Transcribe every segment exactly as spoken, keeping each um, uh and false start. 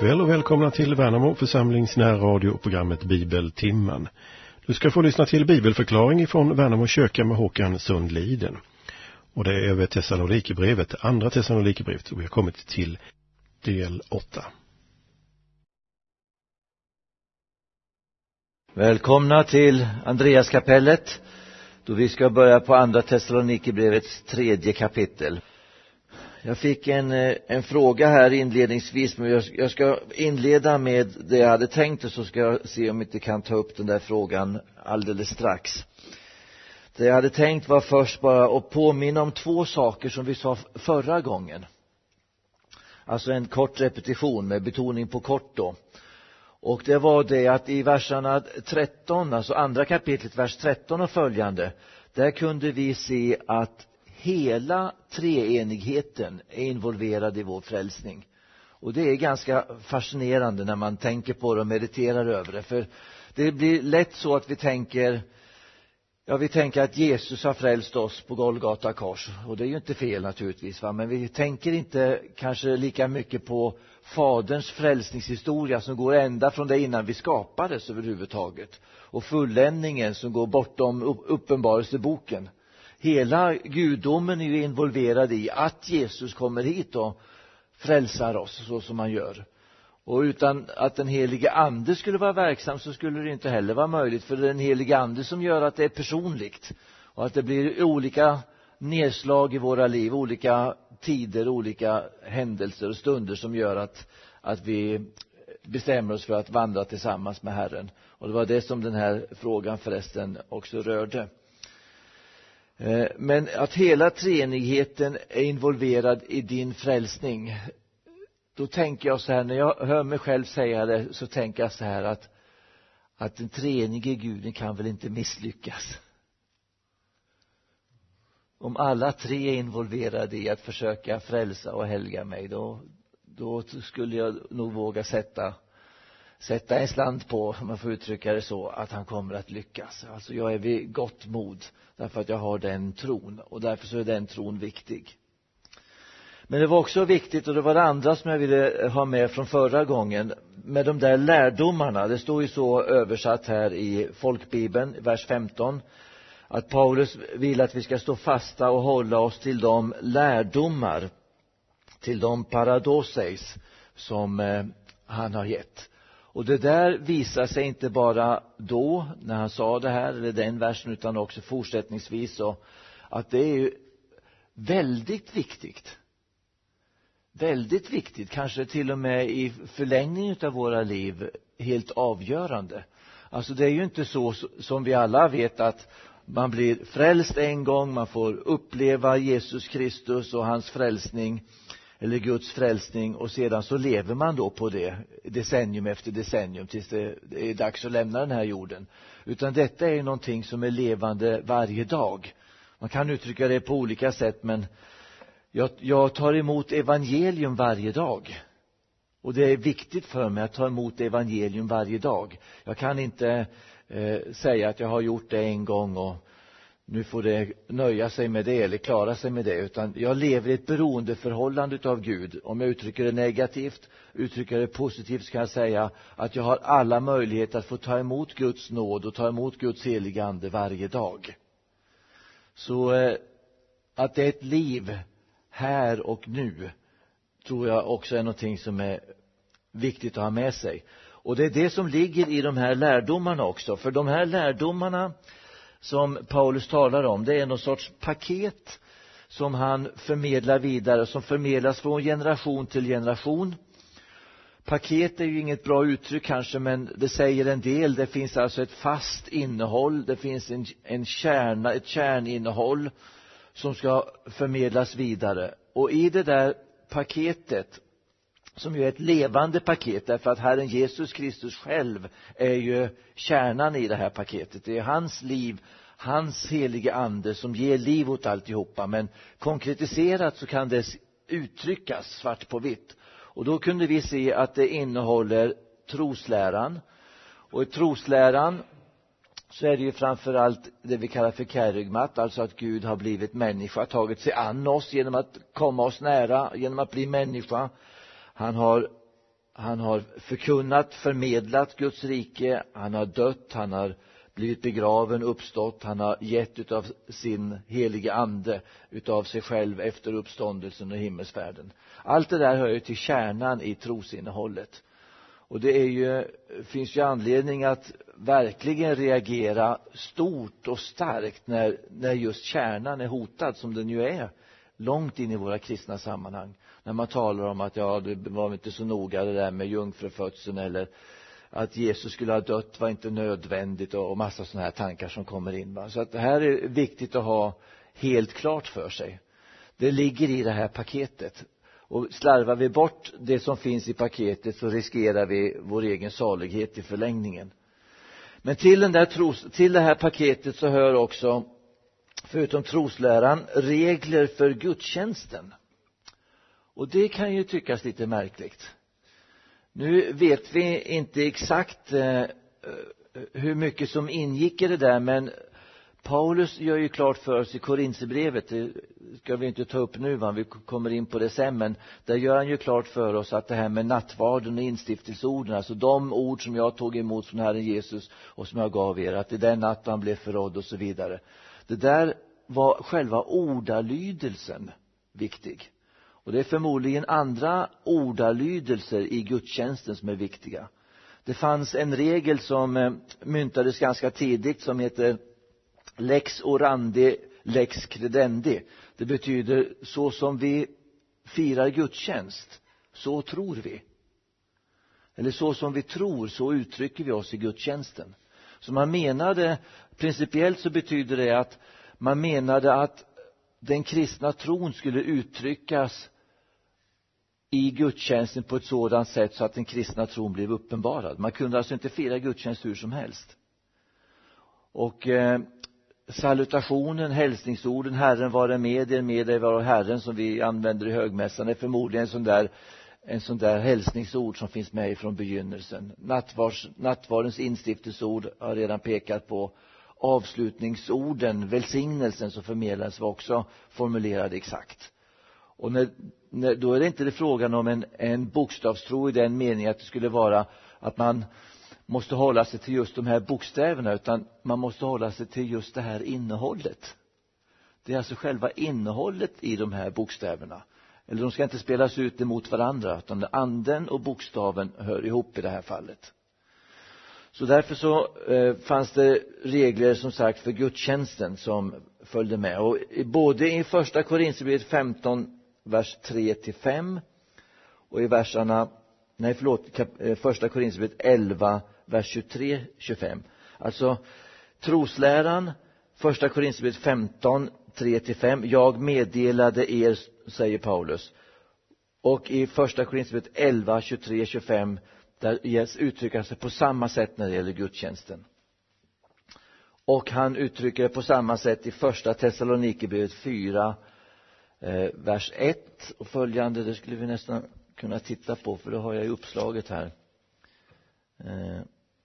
kväll och välkomna till Värnamo församlings närradio och programmet Bibeltimman. Du ska få lyssna till bibelförklaring från Värnamo kyrka med Håkan Sundliden. Och det är över Thessalonikerbrevet, andra Thessalonikerbrevet, och vi har kommit till del åtta. Välkomna till Andreaskapellet, då vi ska börja på andra Thessalonikerbrevets tredje kapitel. Jag fick en, en fråga här inledningsvis, men jag, jag ska inleda med det jag hade tänkt, och så ska jag se om jag inte kan ta upp den där frågan alldeles strax. Det jag hade tänkt var först bara att påminna om två saker som vi sa förra gången. Alltså en kort repetition med betoning på kort då. Och det var det att i verserna tretton, alltså andra kapitlet, vers tretton och följande, där kunde vi se att hela treenigheten är involverad i vår frälsning. Och det är ganska fascinerande när man tänker på det och mediterar över det. För det blir lätt så att vi tänker, ja, vi tänker att Jesus har frälst oss på Golgata kors. Och det är ju inte fel naturligtvis, va? Men vi tänker inte kanske lika mycket på Faderns frälsningshistoria som går ända från det innan vi skapades överhuvudtaget. Och fulländningen som går bortom uppenbarelseboken. Hela gudomen är ju involverad i att Jesus kommer hit och frälsar oss så som han gör. Och utan att den helige ande skulle vara verksam så skulle det inte heller vara möjligt. För det är den helige ande som gör att det är personligt. Och att det blir olika nedslag i våra liv, olika tider, olika händelser och stunder som gör att, att vi bestämmer oss för att vandra tillsammans med Herren. Och det var det som den här frågan förresten också rörde. Men att hela treenigheten är involverad i din frälsning, då tänker jag så här, när jag hör mig själv säga det, så tänker jag så här att, att den treenige Guden kan väl inte misslyckas. Om alla tre är involverade i att försöka frälsa och helga mig, då, då skulle jag nog våga sätta sätta en slant på, om man får uttrycka det så, att han kommer att lyckas. Alltså jag är vid gott mod därför att jag har den tron, och därför så är den tron viktig. Men det var också viktigt, och det var det andra som jag ville ha med från förra gången, med de där lärdomarna. Det står ju så översatt här i folkbibeln, vers femton, att Paulus vill att vi ska stå fasta och hålla oss till de lärdomar, till de paradoseis som eh, han har gett. Och det där visar sig inte bara då när han sa det här, eller den versen, utan också fortsättningsvis, så att det är ju väldigt viktigt. Väldigt viktigt, kanske till och med i förlängningen av våra liv helt avgörande. Alltså det är ju inte så som vi alla vet att man blir frälst en gång, man får uppleva Jesus Kristus och hans frälsning, eller Guds frälsning, och sedan så lever man då på det decennium efter decennium tills det är dags att lämna den här jorden. Utan detta är någonting som är levande varje dag. Man kan uttrycka det på olika sätt, men jag, jag tar emot evangelium varje dag. Och det är viktigt för mig att ta emot evangelium varje dag. Jag kan inte eh, säga att jag har gjort det en gång och nu får det nöja sig med det eller klara sig med det, utan jag lever i ett beroendeförhållande av Gud. Om jag uttrycker det negativt, uttrycker det positivt, så kan jag säga att jag har alla möjligheter att få ta emot Guds nåd och ta emot Guds heliga ande varje dag. Så eh, att det är ett liv här och nu tror jag också är någonting som är viktigt att ha med sig. Och det är det som ligger i de här lärdomarna också. För de här lärdomarna som Paulus talar om, det är någon sorts paket som han förmedlar vidare, som förmedlas från generation till generation. Paket är ju inget bra uttryck kanske, men det säger en del. Det finns alltså ett fast innehåll, det finns en, en kärna, ett kärninnehåll som ska förmedlas vidare. Och i det där paketet, som ju är ett levande paket, därför att Herren Jesus Kristus själv är ju kärnan i det här paketet. Det är hans liv, hans heliga ande som ger liv åt alltihopa. Men konkretiserat så kan det uttryckas svart på vitt. Och då kunde vi se att det innehåller trosläran. Och i trosläran så är det ju framförallt det vi kallar för kerygmat, alltså att Gud har blivit människa, tagit sig an oss genom att komma oss nära, genom att bli människa. Han har han har förkunnat, förmedlat Guds rike. Han har dött, han har blivit begraven, uppstått. Han har gett utav sin heliga ande, utav sig själv efter uppståndelsen och himmelsfärden. Allt det där hör ju till kärnan i trosinnehållet. Och det är ju, finns ju anledning att verkligen reagera stort och starkt när, när just kärnan är hotad, som den ju är långt in i våra kristna sammanhang. När man talar om att ja, det var inte så noga det där med jungfrufödseln, eller att Jesus skulle ha dött var inte nödvändigt, och, och massa sådana här tankar som kommer in. Va? Så att det här är viktigt att ha helt klart för sig. Det ligger i det här paketet. Och slarvar vi bort det som finns i paketet, så riskerar vi vår egen salighet i förlängningen. Men till, den där tros, till det här paketet så hör också, förutom trosläran, regler för gudstjänsten. Och det kan ju tyckas lite märkligt. Nu vet vi inte exakt eh, hur mycket som ingick i det där, men Paulus gör ju klart för oss i Korinthierbrevet, det ska vi inte ta upp nu, va? Vi kommer in på det sen, men där gör han ju klart för oss att det här med nattvarden och instiftelseorden, alltså de ord som jag tog emot från Herren Jesus och som jag gav er, att i den natt han blev förrådd och så vidare. Det där var själva ordalydelsen viktig. Och det är förmodligen andra ordalydelser i gudstjänsten som är viktiga. Det fanns en regel som myntades ganska tidigt som heter lex orandi, lex credendi. Det betyder så som vi firar gudstjänst, så tror vi. Eller så som vi tror, så uttrycker vi oss i gudstjänsten. Så man menade, principiellt så betyder det att man menade att den kristna tron skulle uttryckas i gudstjänsten på ett sådant sätt så att den kristna tron blev uppenbarad. Man kunde alltså inte fira gudstjänst hur som helst. Och eh, salutationen, hälsningsorden, Herren vare med er, med er vare Herren, som vi använder i högmässan, är förmodligen en sån där, en sån där hälsningsord som finns med från begynnelsen. Nattvars, nattvardens instiftelseord har redan pekat på. Avslutningsorden, välsignelsen som förmedlas, var också formulerade exakt. Och när, när, då är det inte det frågan om en, en bokstavstro i den meningen att det skulle vara att man måste hålla sig till just de här bokstäverna, utan man måste hålla sig till just det här innehållet. Det är alltså själva innehållet i de här bokstäverna. Eller de ska inte spelas ut emot varandra, utan anden och bokstaven hör ihop i det här fallet. Så därför så eh, fanns det regler som sagt för gudstjänsten som följde med. Och både i första Korinthierbrevet femton, vers tre till fem, och i verserna, nej förlåt, kap, eh, första Korinthierbrevet elva, vers tjugotre till tjugofem. Alltså trosläran, första Korinthierbrevet femton, tre till fem. Jag meddelade er, säger Paulus. Och i första Korinthierbrevet elva, tjugotre till tjugofem, där Jesus uttrycker sig på samma sätt när det gäller gudstjänsten. Och han uttrycker det på samma sätt i första Thessalonikerbrevet fyra, eh, vers ett och följande. Det skulle vi nästan kunna titta på, för det har jag i uppslaget här. Eh,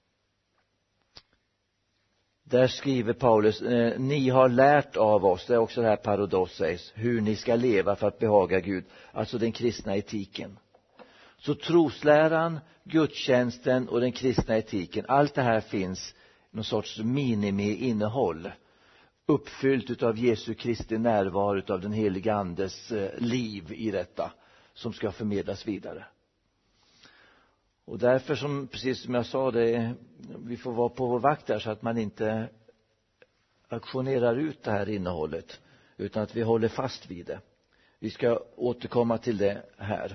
där skriver Paulus, eh, ni har lärt av oss, det är också det här parodos sägs, hur ni ska leva för att behaga Gud. Alltså den kristna etiken. Så trosläran, gudstjänsten och den kristna etiken, allt det här finns någon sorts minimi-innehåll, uppfyllt utav Jesu Kristi närvaro, utav den heliga andes liv i detta, som ska förmedlas vidare. Och därför, som precis som jag sa, det, vi får vara på vår vakt där så att man inte auktionerar ut det här innehållet, utan att vi håller fast vid det. Vi ska återkomma till det här.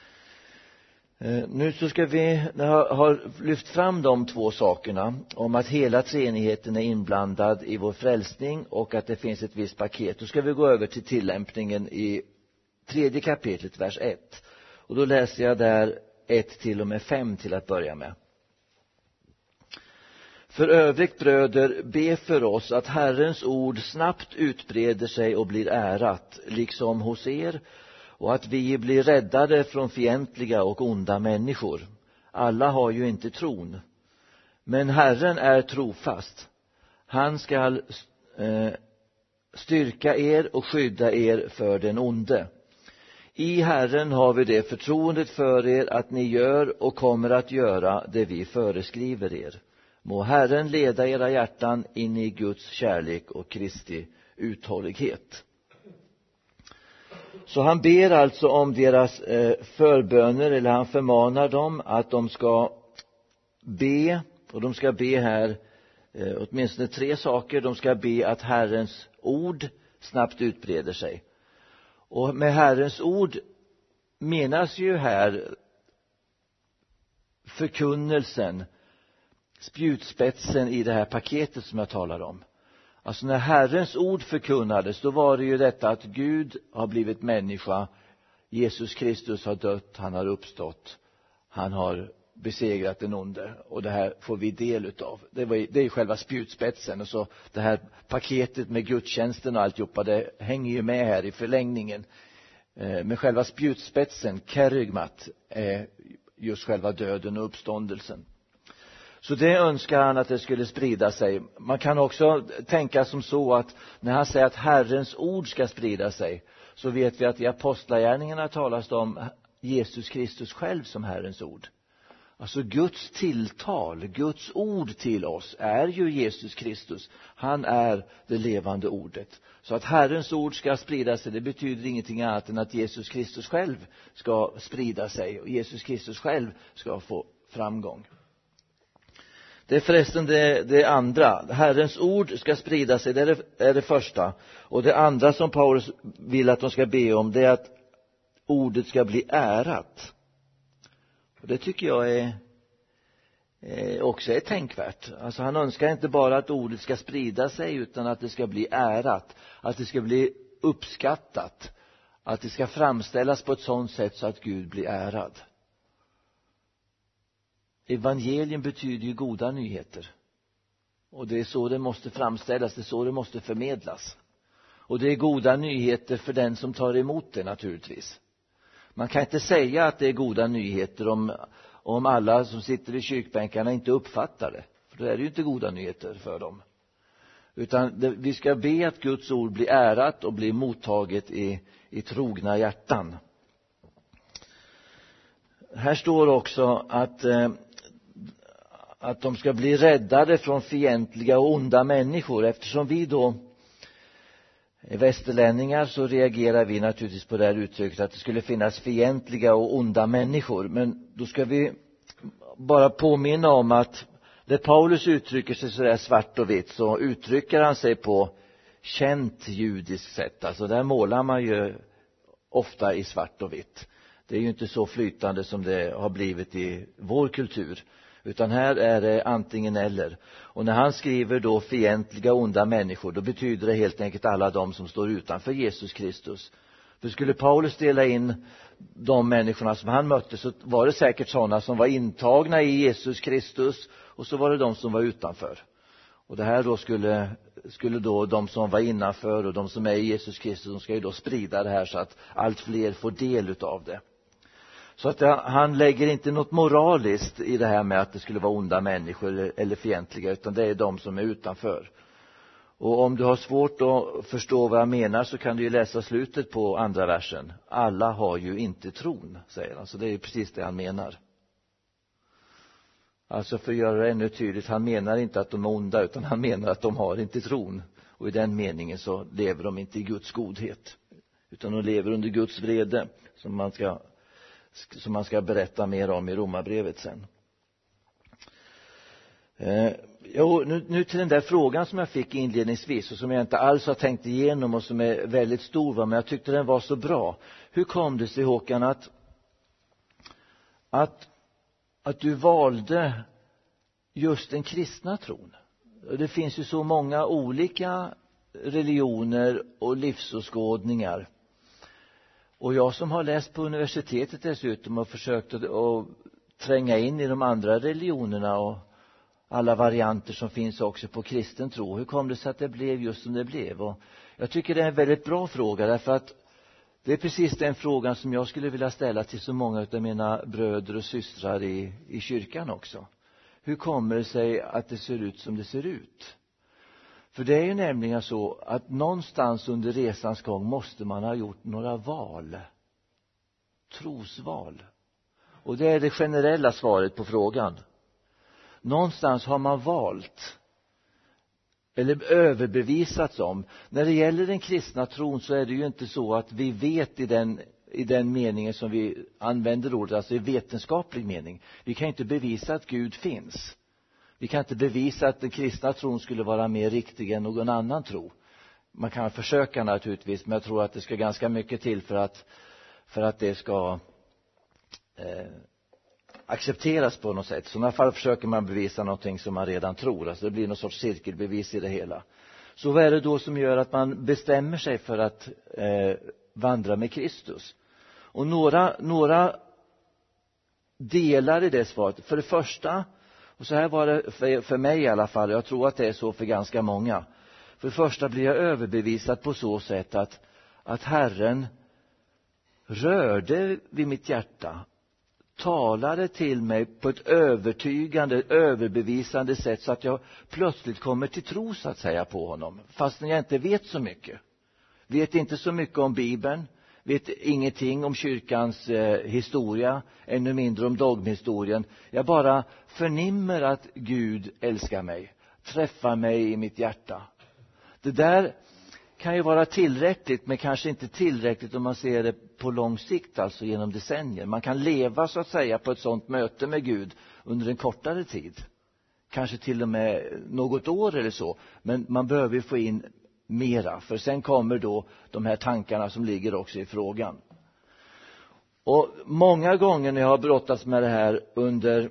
Nu så ska vi ha, ha lyft fram de två sakerna om att hela treenigheten är inblandad i vår frälsning och att det finns ett visst paket. Då ska vi gå över till tillämpningen i tredje kapitlet, vers ett. Och då läser jag där ett till och med fem till att börja med. För övrigt, bröder, be för oss att Herrens ord snabbt utbreder sig och blir ärat, liksom hos er, och att vi blir räddade från fientliga och onda människor. Alla har ju inte tron. Men Herren är trofast. Han ska eh, styrka er och skydda er för den onde. I Herren har vi det förtroendet för er att ni gör och kommer att göra det vi föreskriver er. Må Herren leda era hjärtan in i Guds kärlek och Kristi uthållighet. Så han ber alltså om deras eh, förböner, eller han förmanar dem att de ska be, och de ska be här eh, åtminstone tre saker. De ska be att Herrens ord snabbt utbreder sig. Och med Herrens ord menas ju här förkunnelsen, spjutspetsen i det här paketet som jag talar om. Alltså när Herrens ord förkunnades, då var det ju detta att Gud har blivit människa, Jesus Kristus har dött, han har uppstått, han har besegrat den onde, och det här får vi del utav. Det, var, det är själva spjutspetsen, och så det här paketet med gudstjänsten och alltihopa, det hänger ju med här i förlängningen. Eh, med själva spjutspetsen, kerygmat, är just själva döden och uppståndelsen. Så det önskar han att det skulle sprida sig. Man kan också tänka som så att när han säger att Herrens ord ska sprida sig, så vet vi att i apostlagärningarna talas det om Jesus Kristus själv som Herrens ord. Alltså Guds tilltal, Guds ord till oss är ju Jesus Kristus. Han är det levande ordet. Så att Herrens ord ska sprida sig, det betyder ingenting annat än att Jesus Kristus själv ska sprida sig. Och Jesus Kristus själv ska få framgång. Det är förresten det, det andra. Herrens ord ska sprida sig, det är det, är det första. Och det andra som Paulus vill att de ska be om, det är att ordet ska bli ärat. Och det tycker jag är eh, också är tänkvärt. Alltså han önskar inte bara att ordet ska sprida sig, utan att det ska bli ärat. Att det ska bli uppskattat. Att det ska framställas på ett sådant sätt så att Gud blir ärad. Evangelium betyder ju goda nyheter. Och det är så det måste framställas, det är så det måste förmedlas. Och det är goda nyheter för den som tar emot det naturligtvis. Man kan inte säga att det är goda nyheter om, om alla som sitter i kyrkbänkarna inte uppfattar det. För då är det ju inte goda nyheter för dem. Utan det, vi ska be att Guds ord blir ärat och blir mottaget i, i trogna hjärtan. Här står också att, eh, att de ska bli räddade från fientliga och onda människor. Eftersom vi då är västerlänningar, så reagerar vi naturligtvis på det här uttrycket att det skulle finnas fientliga och onda människor. Men då ska vi bara påminna om att när Paulus uttrycker sig så där svart och vitt, så uttrycker han sig på känt judiskt sätt. Alltså där målar man ju ofta i svart och vitt. Det är ju inte så flytande som det har blivit i vår kultur. Utan här är det antingen eller. Och när han skriver då fientliga onda människor, då betyder det helt enkelt alla de som står utanför Jesus Kristus. För skulle Paulus dela in de människorna som han mötte, så var det säkert sådana som var intagna i Jesus Kristus, och så var det de som var utanför. Och det här då skulle, skulle då de som var innanför och de som är i Jesus Kristus, de ska ju då sprida det här så att allt fler får del utav det. Så att han lägger inte något moraliskt i det här med att det skulle vara onda människor eller fientliga, utan det är de som är utanför. Och om du har svårt att förstå vad jag menar, så kan du ju läsa slutet på andra versen. Alla har ju inte tron, säger han. Så det är ju precis det han menar. Alltså för att göra det ännu tydligt, han menar inte att de är onda, utan han menar att de har inte tron. Och i den meningen så lever de inte i Guds godhet, utan de lever under Guds vrede, som man ska som man ska berätta mer om i Romarbrevet sen. Eh, jo, nu, nu till den där frågan som jag fick inledningsvis och som jag inte alls har tänkt igenom och som är väldigt stor, va? Men jag tyckte den var så bra. Hur kom det sig, Håkan, att, att, att du valde just den kristna tron? Det finns ju så många olika religioner och livsåskådningar. Och jag som har läst på universitetet dessutom och försökt att, att tränga in i de andra religionerna och alla varianter som finns också på kristen tro. Hur kom det sig att det blev just som det blev? Och jag tycker det är en väldigt bra fråga, därför att det är precis den frågan som jag skulle vilja ställa till så många av mina bröder och systrar i, i kyrkan också. Hur kommer det sig att det ser ut som det ser ut? För det är ju nämligen så att någonstans under resans gång måste man ha gjort några val. trosval. Och det är det generella svaret på frågan. Någonstans har man valt eller överbevisats om. När det gäller den kristna tron så är det ju inte så att vi vet i den, i den meningen som vi använder ordet, alltså i vetenskaplig mening. Vi kan inte bevisa att Gud finns. Vi kan inte bevisa att den kristna tron skulle vara mer riktig än någon annan tro. Man kan försöka naturligtvis, men jag tror att det ska ganska mycket till för att, för att det ska eh, accepteras på något sätt. Så i alla fall försöker man bevisa någonting som man redan tror. Alltså det blir någon sorts cirkelbevis i det hela. Så vad är det då som gör att man bestämmer sig för att eh, vandra med Kristus? Och några, några delar i det svaret. För det första, och så här var det för, för mig i alla fall, jag tror att det är så för ganska många. För det första blir jag överbevisad på så sätt att, att Herren rörde vid mitt hjärta, talade till mig på ett övertygande, överbevisande sätt så att jag plötsligt kommer till tro så att säga på honom. Fastän jag inte vet så mycket. Vet inte så mycket om Bibeln, vet ingenting om kyrkans eh, historia, ännu mindre om dogmhistorien. Jag bara förnimmer att Gud älskar mig, träffar mig i mitt hjärta. Det där kan ju vara tillräckligt, men kanske inte tillräckligt om man ser det på lång sikt, alltså genom decennier. Man kan leva så att säga på ett sådant möte med Gud under en kortare tid. Kanske till och med något år eller så. Men man behöver få in mera, för sen kommer då de här tankarna som ligger också i frågan. Och många gånger när jag har brottats med det här under,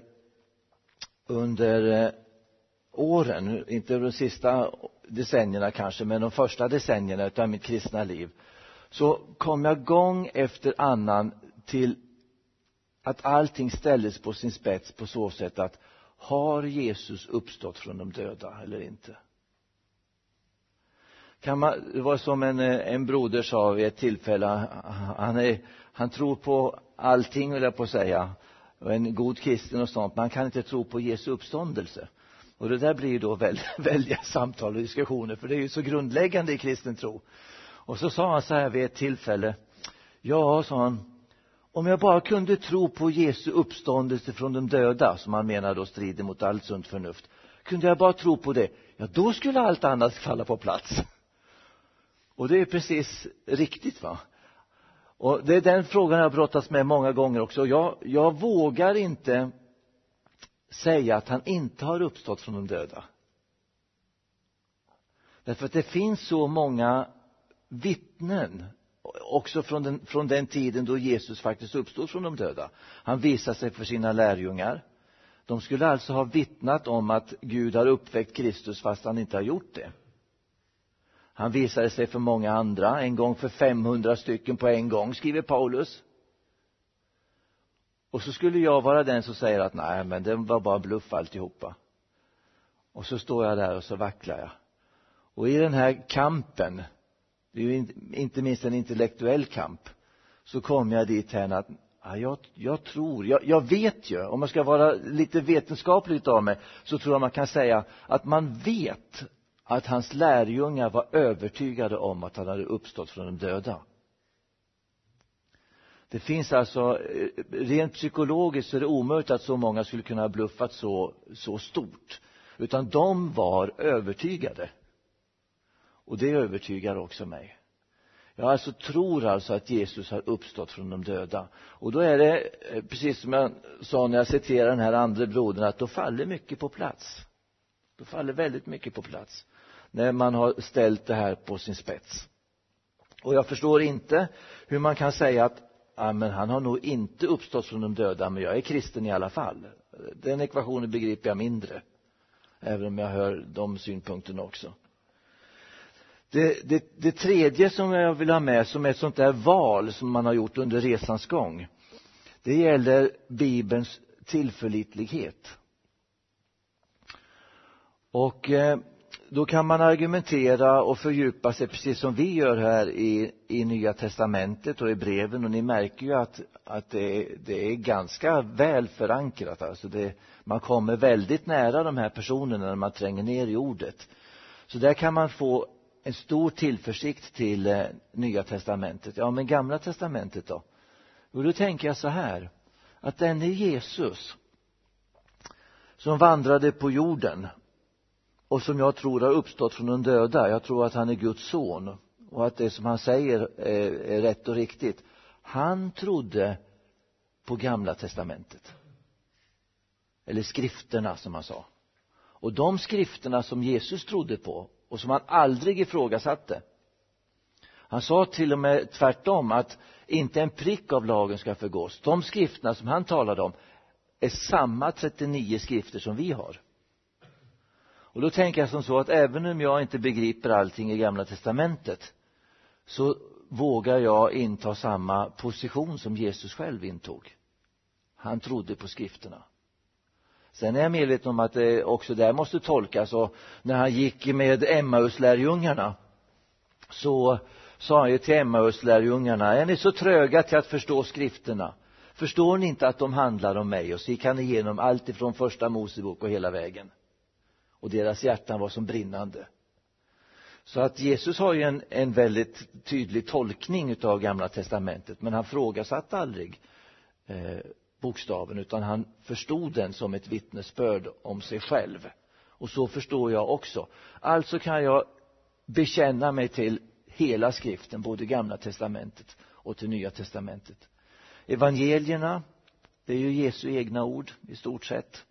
under åren, inte de sista decennierna kanske, men de första decennierna av mitt kristna liv, så kom jag gång efter annan till att allting ställdes på sin spets på så sätt att har Jesus uppstått från de döda eller inte? Kan man, det var som en, en broder sa vid ett tillfälle, han, är, han tror på allting, vill jag på säga, och en god kristen och sånt, men han kan inte tro på Jesu uppståndelse. Och det där blir då väldigt, väldiga samtal och diskussioner, för det är ju så grundläggande i kristen tro. Och så sa han så här vid ett tillfälle, ja, sa han, om jag bara kunde tro på Jesu uppståndelse från de döda, som han menar då strider mot allt sunt förnuft, kunde jag bara tro på det, ja då skulle allt annat falla på plats. Och det är precis riktigt, va? Och det är den frågan jag har brottats med många gånger också. Jag, jag vågar inte säga att han inte har uppstått från de döda. Därför att det finns så många vittnen också från den, från den tiden då Jesus faktiskt uppstod från de döda. Han visade sig för sina lärjungar. De skulle alltså ha vittnat om att Gud har uppväckt Kristus fast han inte har gjort det. Han visade sig för många andra, en gång för femhundra stycken på en gång, skriver Paulus. Och så skulle jag vara den som säger att nej, men det var bara bluff alltihopa. Och så står jag där och så vacklar jag. Och i den här kampen, det är ju inte minst en intellektuell kamp, så kom jag dit här att ja, jag, jag tror, jag, jag vet ju, om man ska vara lite vetenskapligt av mig, så tror jag man kan säga att man vet att hans lärjungar var övertygade om att han hade uppstått från de döda. Det finns alltså, rent psykologiskt så är det omöjligt att så många skulle kunna ha bluffat så, så stort. Utan de var övertygade. Och det övertygar också mig. Jag alltså tror alltså att Jesus har uppstått från de döda. Och då är det, precis som jag sa när jag citerar den här andra brodern, att då faller mycket på plats. Då faller väldigt mycket på plats. När man har ställt det här på sin spets. Och jag förstår inte hur man kan säga att ja, men han har nog inte uppstått från de döda, men jag är kristen i alla fall. Den ekvationen begriper jag mindre. Även om jag hör de synpunkterna också. Det, det, det tredje som jag vill ha med som är ett sånt där val som man har gjort under resans gång. Det gäller Bibelns tillförlitlighet. Och eh, då kan man argumentera och fördjupa sig precis som vi gör här i, i Nya Testamentet och i breven. Och ni märker ju att, att det, det är ganska väl förankrat. Alltså det, man kommer väldigt nära de här personerna när man tränger ner i ordet. Så där kan man få en stor tillförsikt till eh, Nya Testamentet. Ja, men Gamla Testamentet då? Och då tänker jag så här, att den är Jesus som vandrade på jorden och som jag tror har uppstått från de döda. Jag tror att han är Guds son och att det som han säger är, är rätt och riktigt. Han trodde på Gamla testamentet. Eller skrifterna som han sa. Och de skrifterna som Jesus trodde på och som han aldrig ifrågasatte. Han sa till och med tvärtom att inte en prick av lagen ska förgås. De skrifterna som han talade om är samma trettionio skrifter som vi har. Och då tänker jag som så att även om jag inte begriper allting i Gamla testamentet så vågar jag inta samma position som Jesus själv intog. Han trodde på skrifterna. Sen är jag medveten om att det också där måste tolkas, och när han gick med Emmaus-lärjungarna så sa han ju till Emmaus-lärjungarna: är ni så tröga till att förstå skrifterna? Förstår ni inte att de handlar om mig? Och så gick han igenom allt ifrån första Mosebok och hela vägen. Och deras hjärtan var som brinnande. Så att Jesus har ju en, en väldigt tydlig tolkning av Gamla testamentet. Men han frågasatte aldrig eh, bokstaven, utan han förstod den som ett vittnesbörd om sig själv. Och så förstår jag också. Alltså kan jag bekänna mig till hela skriften, både Gamla testamentet och till Nya testamentet. Evangelierna, det är ju Jesu egna ord i stort sett.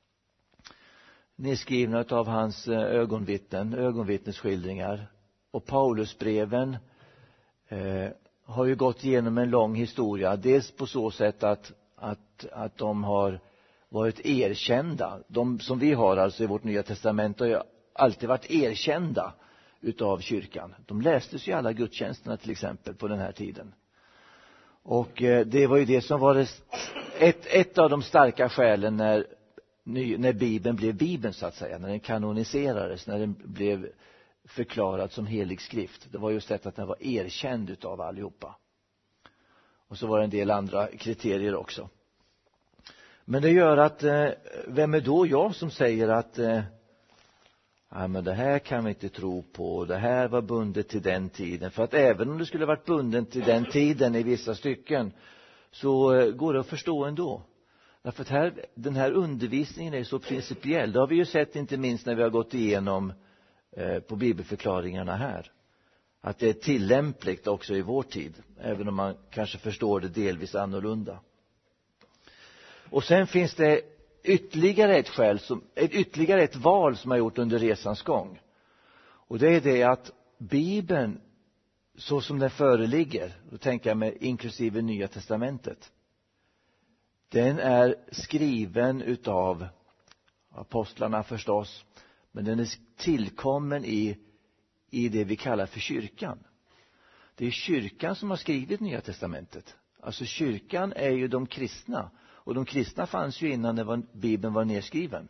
Nedskrivna av hans ögonvittnen, ögonvittnesskildringar. Och Paulusbreven eh, har ju gått igenom en lång historia. Dels på så sätt att, att, att de har varit erkända. De som vi har alltså i vårt Nya testament har ju alltid varit erkända utav kyrkan. De lästes ju alla gudstjänsterna till exempel på den här tiden. Och eh, det var ju det som var det, ett, ett av de starka skälen när, när Bibeln blev Bibeln så att säga. När den kanoniserades, när den blev förklarad som helig skrift. Det var just detta att den var erkänd utav allihopa. Och så var det en del andra kriterier också. Men det gör att, eh, vem är då jag som säger att eh, ja, men det här kan vi inte tro på, det här var bundet till den tiden. För att även om det skulle varit bundet till den tiden i vissa stycken så eh, går det att förstå ändå. Därför att här, den här undervisningen är så principiell. Det har vi ju sett inte minst när vi har gått igenom eh, på bibelförklaringarna här. Att det är tillämpligt också i vår tid, även om man kanske förstår det delvis annorlunda. Och sen finns det ytterligare ett skäl, som, ett ytterligare ett val som har gjort under resans gång. Och det är det att Bibeln, så som den föreligger, då tänker jag med inklusive Nya testamentet, den är skriven utav apostlarna förstås, men den är tillkommen i, i det vi kallar för kyrkan. Det är kyrkan som har skrivit Nya testamentet. Alltså kyrkan är ju de kristna. Och de kristna fanns ju innan det var, Bibeln var nedskriven.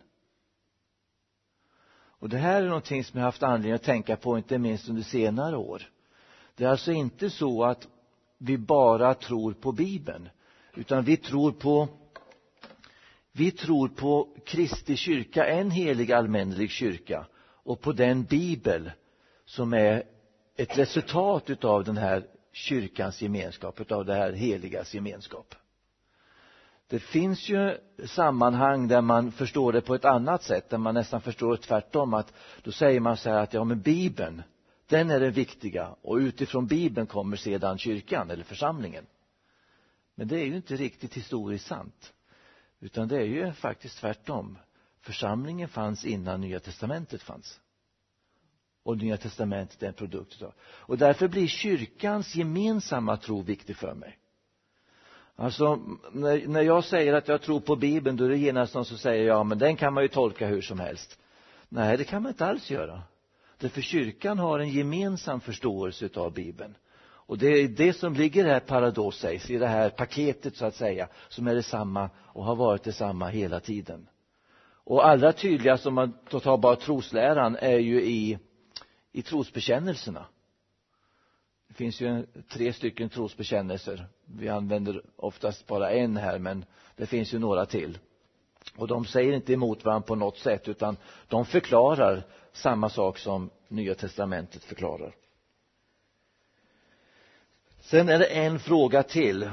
Och det här är någonting som jag har haft anledning att tänka på, inte minst under senare år. Det är alltså inte så att vi bara tror på Bibeln, utan vi tror på vi tror på Kristi kyrka, en helig allmännelig kyrka, och på den Bibel som är ett resultat utav den här kyrkans gemenskap, utav det här heligas gemenskap. Det finns ju sammanhang där man förstår det på ett annat sätt, där man nästan förstår det tvärtom, att då säger man så här att ja, men Bibeln, den är den viktiga, och utifrån Bibeln kommer sedan kyrkan eller församlingen. Men det är ju inte riktigt historiskt sant, utan det är ju faktiskt tvärtom. Församlingen fanns innan Nya testamentet fanns, och Nya testamentet är en produkt av. Och därför blir kyrkans gemensamma tro viktig för mig. Alltså när, när jag säger att jag tror på Bibeln, då är det genast någon som säger ja, men den kan man ju tolka hur som helst. Nej, det kan man inte alls göra. Därför kyrkan har en gemensam förståelse av Bibeln. Och det är det som ligger här paradoxis, i det här paketet så att säga, som är detsamma och har varit detsamma hela tiden. Och allra tydligast om man tar bara trosläran är ju i, i trosbekännelserna. Det finns ju tre stycken trosbekännelser. Vi använder oftast bara en här, men det finns ju några till. Och de säger inte emot varandra på något sätt, utan de förklarar samma sak som Nya testamentet förklarar. Sen är det en fråga till.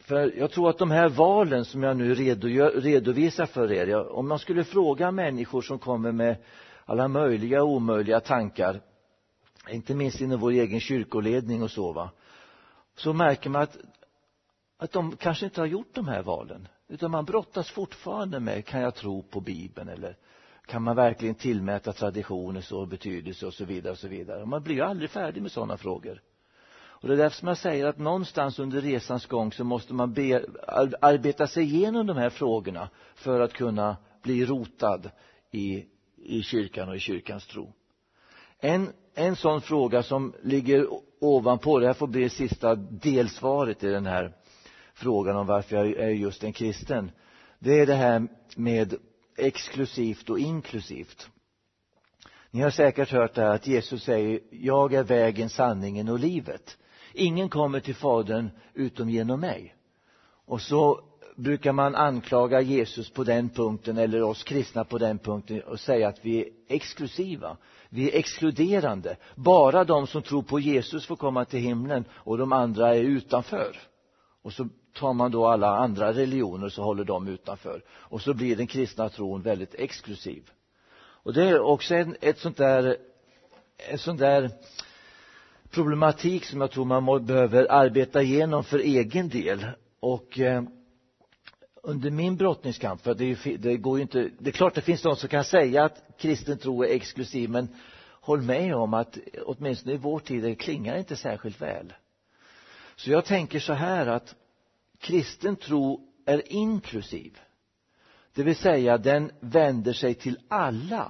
För jag tror att de här valen som jag nu redogör, redovisar för er, jag, om man skulle fråga människor som kommer med alla möjliga och omöjliga tankar, inte minst inom vår egen kyrkoledning och så va, så märker man att, att de kanske inte har gjort de här valen, utan man brottas fortfarande med, kan jag tro på Bibeln, eller kan man verkligen tillmäta traditioner så betydelse och så vidare och så vidare. Och man blir ju aldrig färdig med sådana frågor. Och det är därför som jag säger att någonstans under resans gång så måste man be, arbeta sig igenom de här frågorna för att kunna bli rotad i, i kyrkan och i kyrkans tro. En, en sån fråga som ligger ovanpå, det här får bli det sista delsvaret i den här frågan om varför jag är just en kristen. Det är det här med exklusivt och inklusivt. Ni har säkert hört det här att Jesus säger, jag är vägen, sanningen och livet. Ingen kommer till Fadern utom genom mig. Och så brukar man anklaga Jesus på den punkten, eller oss kristna på den punkten, och säga att vi är exklusiva. Vi är exkluderande. Bara de som tror på Jesus får komma till himlen och de andra är utanför. Och så tar man då alla andra religioner så håller de utanför. Och så blir den kristna tron väldigt exklusiv. Och det är också en, ett sånt där, en sån där problematik som jag tror man må, behöver arbeta igenom för egen del. Och eh, under min brottningskamp, för det, är ju, det går ju inte, det är klart det finns de som kan säga att kristen tro är exklusiv, men håll med om att åtminstone i vår tid det klingar inte särskilt väl. Så jag tänker så här att kristen tro är inklusiv. Det vill säga den vänder sig till alla.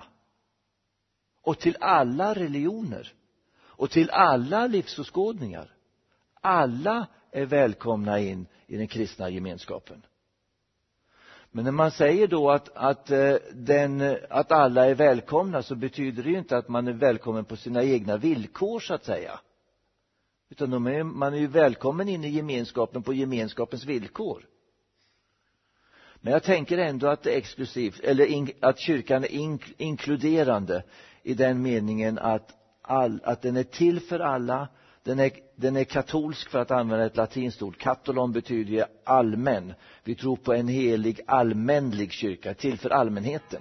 Och till alla religioner. Och till alla livsåskådningar. Alla är välkomna in i den kristna gemenskapen. Men när man säger då att, att, den, att alla är välkomna, så betyder det ju inte att man är välkommen på sina egna villkor så att säga. Utan de är, man är ju välkommen in i gemenskapen på gemenskapens villkor. Men jag tänker ändå att det är exklusivt, eller in, att kyrkan är in, inkluderande i den meningen att, all, att den är till för alla. Den är, den är katolsk, för att använda ett latinskt ord. Katolon betyder allmän. Vi tror på en helig, allmänlig kyrka, till för allmänheten.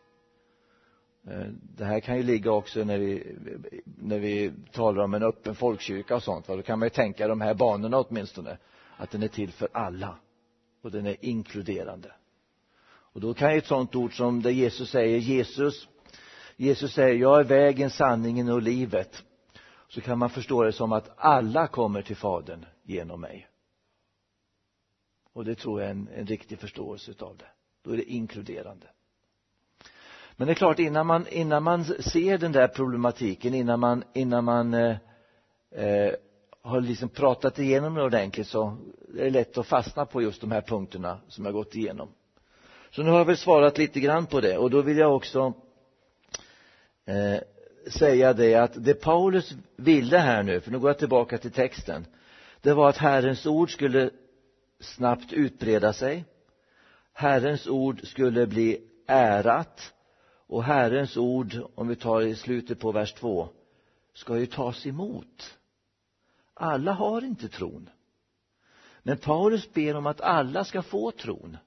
Det här kan ju ligga också när vi, när vi talar om en öppen folkkyrka och sånt. Då kan man ju tänka de här banorna åtminstone. Att den är till för alla. Och den är inkluderande. Och då kan ju ett sånt ord som där Jesus säger, Jesus, Jesus säger, jag är vägen, sanningen och livet. Så kan man förstå det som att alla kommer till Fadern genom mig. Och det tror jag är en, en riktig förståelse av det. Då är det inkluderande. Men det är klart, innan man, innan man ser den där problematiken, innan man, innan man eh, eh, har liksom pratat igenom det ordentligt, så är det lätt att fastna på just de här punkterna som jag gått igenom. Så nu har jag väl svarat lite grann på det. Och då vill jag också eh, säga det att det Paulus ville här nu, för nu går jag tillbaka till texten, det var att Herrens ord skulle snabbt utbreda sig. Herrens ord skulle bli ärat. Och Herrens ord, om vi tar i slutet på vers två, ska ju tas emot. Alla har inte tron. Men Paulus ber om att alla ska få tron.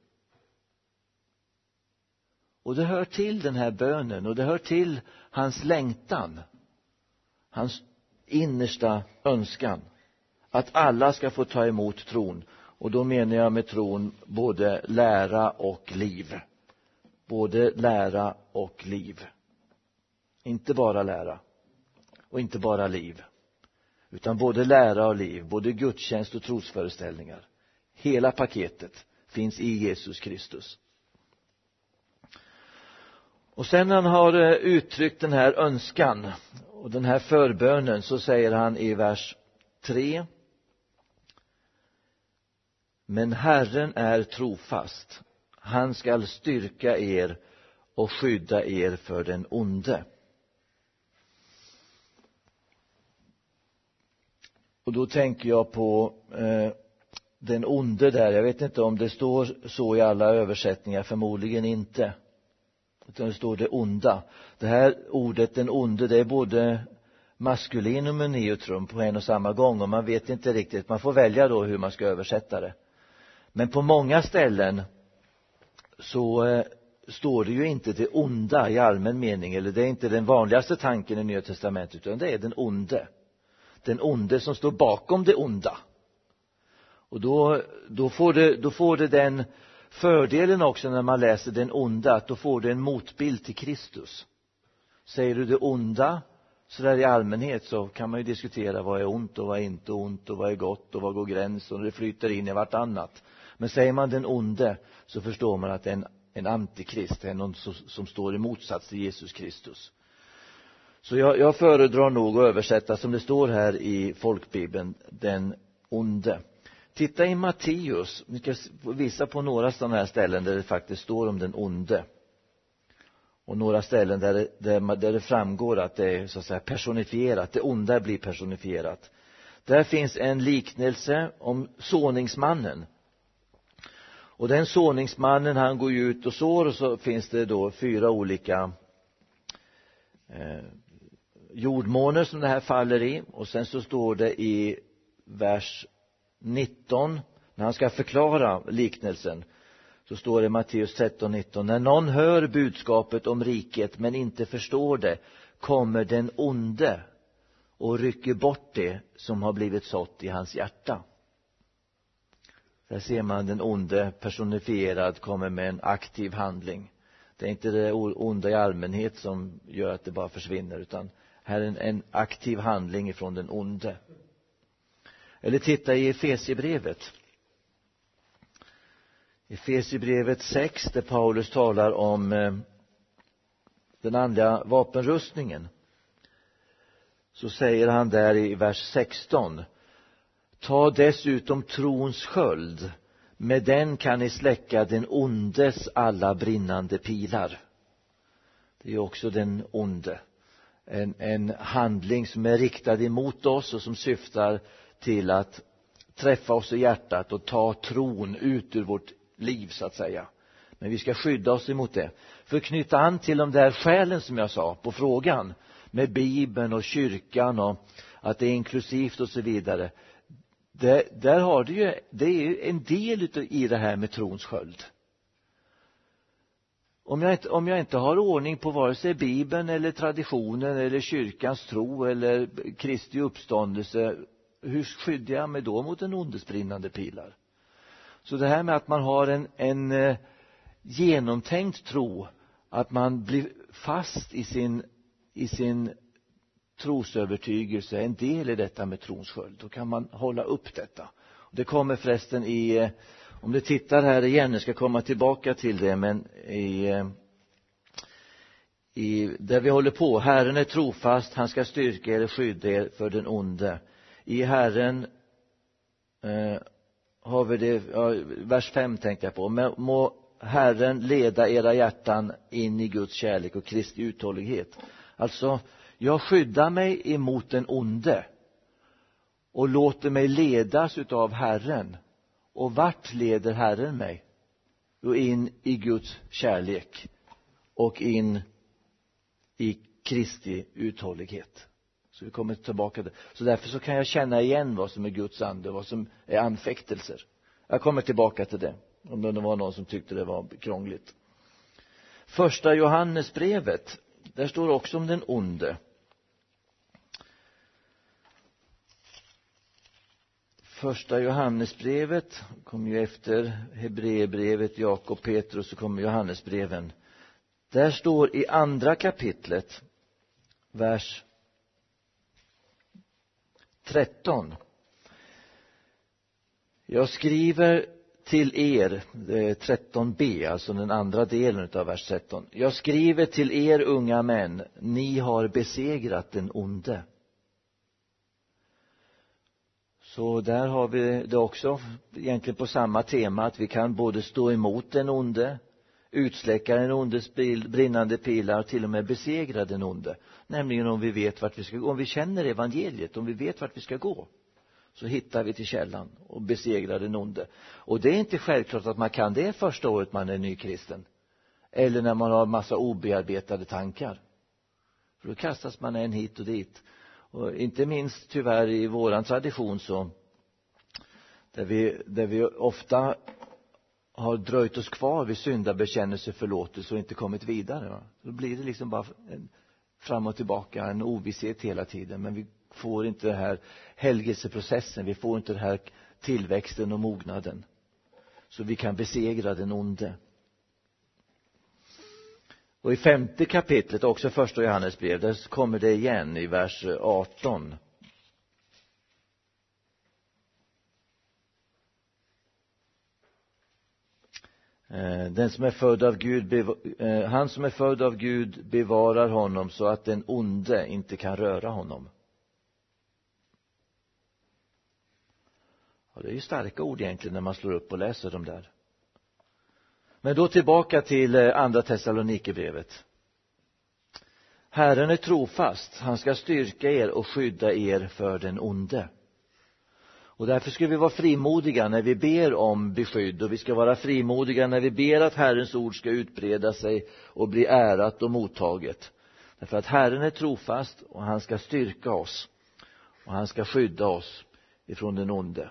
Och det hör till den här bönen, och det hör till hans längtan. Hans innersta önskan. Att alla ska få ta emot tron. Och då menar jag med tron både lära och liv. Både lära och liv. Inte bara lära. Och inte bara liv. Utan både lära och liv. Både gudstjänst och trosföreställningar. Hela paketet finns i Jesus Kristus. Och sen han har uttryckt den här önskan och den här förbönen, så säger han i vers tre. Men Herren är trofast. Han skall styrka er och skydda er för den onde. Och då tänker jag på eh, den onde där. Jag vet inte om det står så i alla översättningar, förmodligen inte. Utan det står det onda. Det här ordet, den onde, det är både maskulinum och neutrum på en och samma gång. Och man vet inte riktigt, man får välja då hur man ska översätta det. Men på många ställen så eh, står det ju inte det onda i allmän mening, eller det är inte den vanligaste tanken i Nya testamentet, utan det är den onde. Den onde som står bakom det onda. Och då, då, får det, då får det den fördelen också när man läser den onda, att då får det en motbild till Kristus. Säger du det onda så där i allmänhet, så kan man ju diskutera vad är ont och vad är inte ont och vad är gott och vad går gränsen, och det flyter in i vartannat. Men säger man den onde, så förstår man att det är en, en antikrist, det är någon som, som står i motsats till Jesus Kristus. Så jag, jag föredrar nog att översätta som det står här i folkbibeln, den onde. Titta i Matteus, vi ska visa på några sådana här ställen där det faktiskt står om den onde. Och några ställen där det, där, där det framgår att det är så att säga personifierat, det onda blir personifierat. Där finns en liknelse om såningsmannen. Och den såningsmannen, han går ju ut och sår, och så finns det då fyra olika eh, jordmåner som det här faller i. Och sen så står det i vers nitton, när han ska förklara liknelsen, så står det i Matteus tretton nitton: när någon hör budskapet om riket men inte förstår det, kommer den onde och rycker bort det som har blivit sått i hans hjärta. Där ser man den onde personifierad, kommer med en aktiv handling. Det är inte det onda i allmänhet som gör att det bara försvinner, utan här är en, en aktiv handling ifrån den onde. Eller titta i Efesierbrevet. Efesierbrevet sex, där Paulus talar om eh, den andliga vapenrustningen. Så säger han där i vers sexton: ta dessutom trons sköld, med den kan ni släcka den ondes alla brinnande pilar. Det är också den onde. En, en handling som är riktad emot oss och som syftar till att träffa oss i hjärtat och ta tron ut ur vårt liv, så att säga. Men vi ska skydda oss emot det. För att knyta an till de där skälen som jag sa på frågan, med Bibeln och kyrkan och att det är inklusivt och så vidare. Det, där har det ju, det är ju en del i det här med trons sköld. Om jag, inte, om jag inte har ordning på vare sig Bibeln eller traditionen eller kyrkans tro eller Kristi uppståndelse, hur skyddar jag mig då mot en ondes brinnande pilar? Så det här med att man har en, en eh, genomtänkt tro, att man blir fast i sin, i sin trosövertygelse, en del i detta med trons sköld. Då kan man hålla upp detta. Det kommer förresten i, eh, om du tittar här igen, jag ska komma tillbaka till det, men i, eh, i där vi håller på, Herren är trofast, han ska styrka er och skydda er för den onde. I Herren eh, har vi det, ja, vers fem tänkte jag på. Men må Herren leda era hjärtan in i Guds kärlek och Kristi uthållighet. Alltså, jag skyddar mig emot den onde och låter mig ledas utav Herren. Och vart leder Herren mig? Jo, in i Guds kärlek och in i Kristi uthållighet. Så vi kommer tillbaka till det. Så därför så kan jag känna igen vad som är Guds ande och vad som är anfäktelser. Jag kommer tillbaka till det, om det var någon som tyckte det var krångligt. Första Johannesbrevet, där står också om den onde. Första Johannesbrevet kommer ju efter Hebreerbrevet, Jakob, Petrus, så kommer Johannesbreven. Där står i andra kapitlet, vers tretton. Jag skriver till er, tretton b, alltså den andra delen av vers tretton. Jag skriver till er unga män, ni har besegrat den onde. Så där har vi det också egentligen på samma tema, att vi kan både stå emot den onde, utsläcka den ondes brinnande pilar och till och med besegra den onde. Nämligen om vi vet vart vi ska gå, om vi känner evangeliet, om vi vet vart vi ska gå, så hittar vi till källan och besegrar den onde. Och det är inte självklart att man kan det första året man är nykristen, eller när man har massa obearbetade tankar. För då kastas man en hit och dit. Och inte minst tyvärr i våran tradition, så där vi, där vi ofta har dröjt oss kvar vid syndabekännelse, förlåtelse och inte kommit vidare. Va? Då blir det liksom bara en, fram och tillbaka, en ovisshet hela tiden. Men vi får inte den här helgelseprocessen, vi får inte den här tillväxten och mognaden. Så vi kan besegra den onde. Och i femte kapitlet, också första Johannes brev, där kommer det igen i vers arton. Den som är född av Gud, han som är född av Gud bevarar honom så att den onde inte kan röra honom. Ja, det är ju starka ord egentligen när man slår upp och läser dem där. Men då tillbaka till andra Thessalonikerbrevet. Herren är trofast, han ska styrka er och skydda er för den onde. Och därför ska vi vara frimodiga när vi ber om beskydd, och vi ska vara frimodiga när vi ber att Herrens ord ska utbreda sig och bli ärat och mottaget. Därför att Herren är trofast och han ska styrka oss och han ska skydda oss ifrån den onde.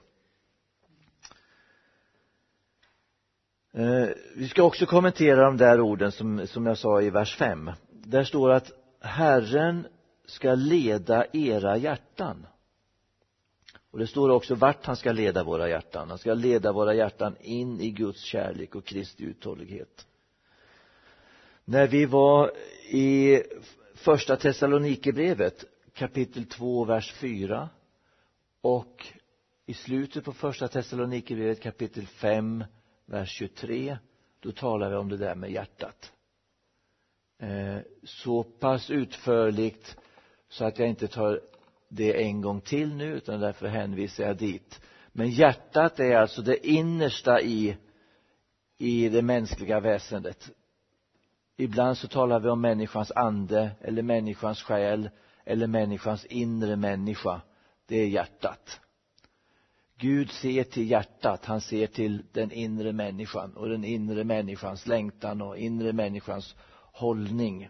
Eh, vi ska också kommentera de där orden som, som jag sa i vers fem. Där står att Herren ska leda era hjärtan. Och det står också vart han ska leda våra hjärtan. Han ska leda våra hjärtan in i Guds kärlek och Kristi uthållighet. När vi var i första Thessalonikerbrevet kapitel två vers fyra och i slutet på första Thessalonikerbrevet kapitel fem vers tjugotre, då talar vi om det där med hjärtat. Eh, så pass utförligt så att jag inte tar det en gång till nu, utan därför hänvisar jag dit. Men hjärtat är alltså det innersta i, i det mänskliga väsendet. Ibland så talar vi om människans ande eller människans själ eller människans inre människa. Det är hjärtat. Gud ser till hjärtat, han ser till den inre människan och den inre människans längtan och inre människans hållning.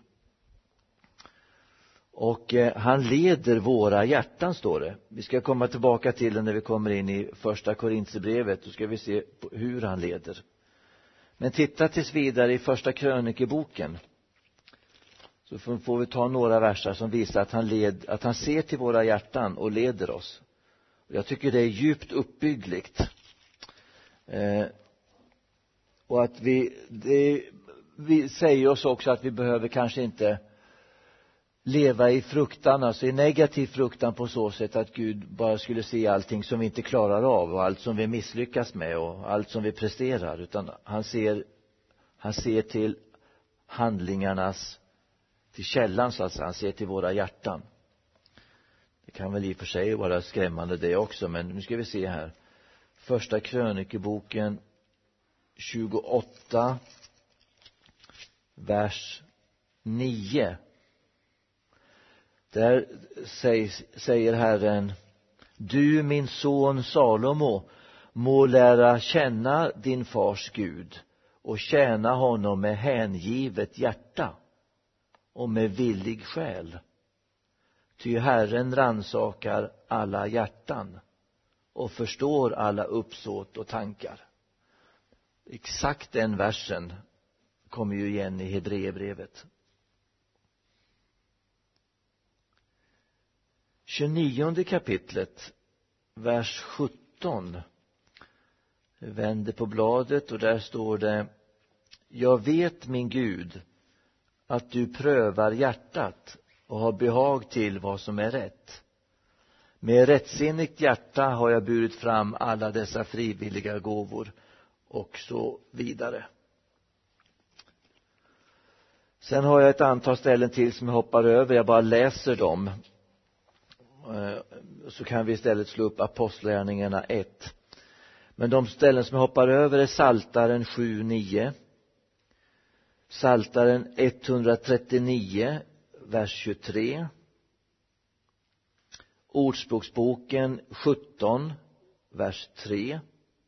Och eh, han leder våra hjärtan, står det. Vi ska komma tillbaka till det när vi kommer in i första Korinthierbrevet. Då ska vi se hur han leder. Men titta tills vidare i första krönikeboken. Så får, får vi ta några verser som visar att han, led, att han ser till våra hjärtan och leder oss. Jag tycker det är djupt uppbyggligt. Eh, och att vi, det, vi säger oss också att vi behöver kanske inte leva i fruktan, alltså i negativ fruktan på så sätt att Gud bara skulle se allting som vi inte klarar av och allt som vi misslyckas med och allt som vi presterar, utan han ser han ser till handlingarnas, till källan så att säga. Han ser till våra hjärtan. Det kan väl i och för sig vara skrämmande det också, men nu ska vi se här. Första krönikeboken tjugoåtta vers nio. Där säger Herren: du min son Salomo må lära känna din fars Gud och tjäna honom med hängivet hjärta och med villig själ. Ty Herren ransakar alla hjärtan och förstår alla uppsåt och tankar. Exakt den versen kommer ju igen i Hebreerbrevet. tjugonionde kapitlet, vers sjutton. Vi vänder på bladet och där står det: jag vet, min Gud, att du prövar hjärtat och har behag till vad som är rätt. Med rättsinnigt hjärta har jag burit fram alla dessa frivilliga gåvor, och så vidare. Sen har jag ett antal ställen till som jag hoppar över. Jag bara läser dem. Så kan vi istället slå upp Apostlagärningarna ett. Men de ställen som jag hoppar över är Psaltaren sju nio, Psaltaren etthundratrettionio vers tjugotre, Ordspråksboken sjutton vers tre,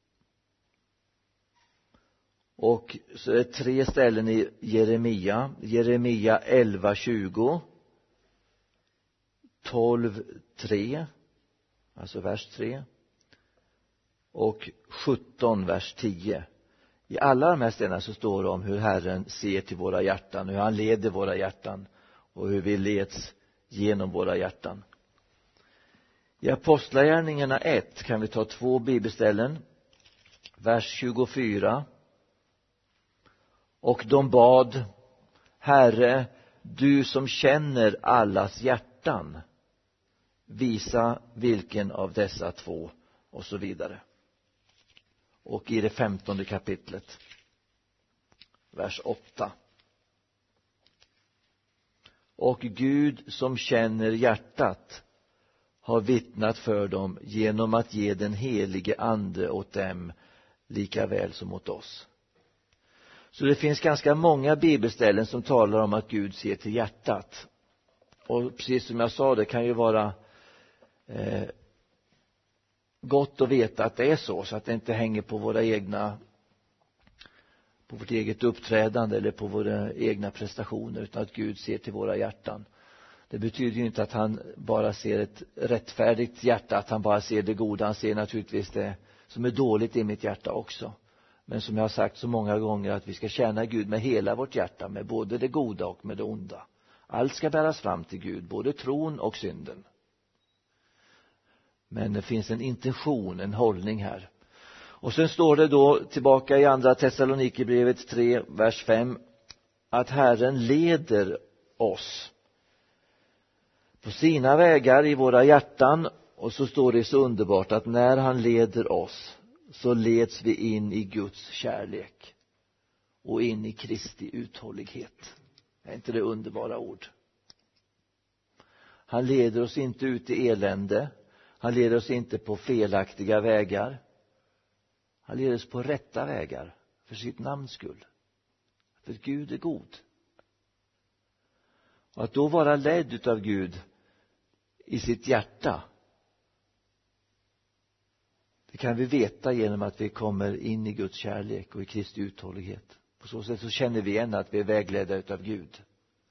och så är det tre ställen i Jeremia, Jeremia elva tjugo, tolv tre, alltså vers tre, och sjutton vers tio. I alla de här ställena så står det om hur Herren ser till våra hjärtan, hur han leder våra hjärtan och hur vi leds genom våra hjärtan. I Apostlagärningarna ett kan vi ta två bibelställen. Vers tjugofyra. Och de bad: Herre, du som känner allas hjärtan, visa vilken av dessa två, och så vidare. Och i det femtonde kapitlet, vers åtta. Och Gud som känner hjärtat har vittnat för dem genom att ge den helige ande åt dem lika väl som åt oss. Så det finns ganska många bibelställen som talar om att Gud ser till hjärtat. Och precis som jag sa, det kan ju vara eh, gott att veta att det är så, så att det inte hänger på våra egna, på vårt eget uppträdande eller på våra egna prestationer, utan att Gud ser till våra hjärtan. Det betyder ju inte att han bara ser ett rättfärdigt hjärta, att han bara ser det goda. Han ser naturligtvis det som är dåligt i mitt hjärta också. Men som jag har sagt så många gånger, att vi ska tjäna Gud med hela vårt hjärta, med både det goda och med det onda. Allt ska bäras fram till Gud, både tron och synden. Men det finns en intention, en hållning här. Och sen står det då tillbaka i andra Thessalonikerbrevet tre, vers fem, att Herren leder oss på sina vägar i våra hjärtan. Och så står det så underbart att när han leder oss så leds vi in i Guds kärlek och in i Kristi uthållighet. Är inte det underbara ord? Han leder oss inte ut i elände. Han leder oss inte på felaktiga vägar. Han leder oss på rätta vägar för sitt namns skull. För Gud är god. Och att då vara ledd utav Gud i sitt hjärta, det kan vi veta genom att vi kommer in i Guds kärlek och i Kristi uthållighet. På så sätt så känner vi igen att vi är vägledda utav Gud.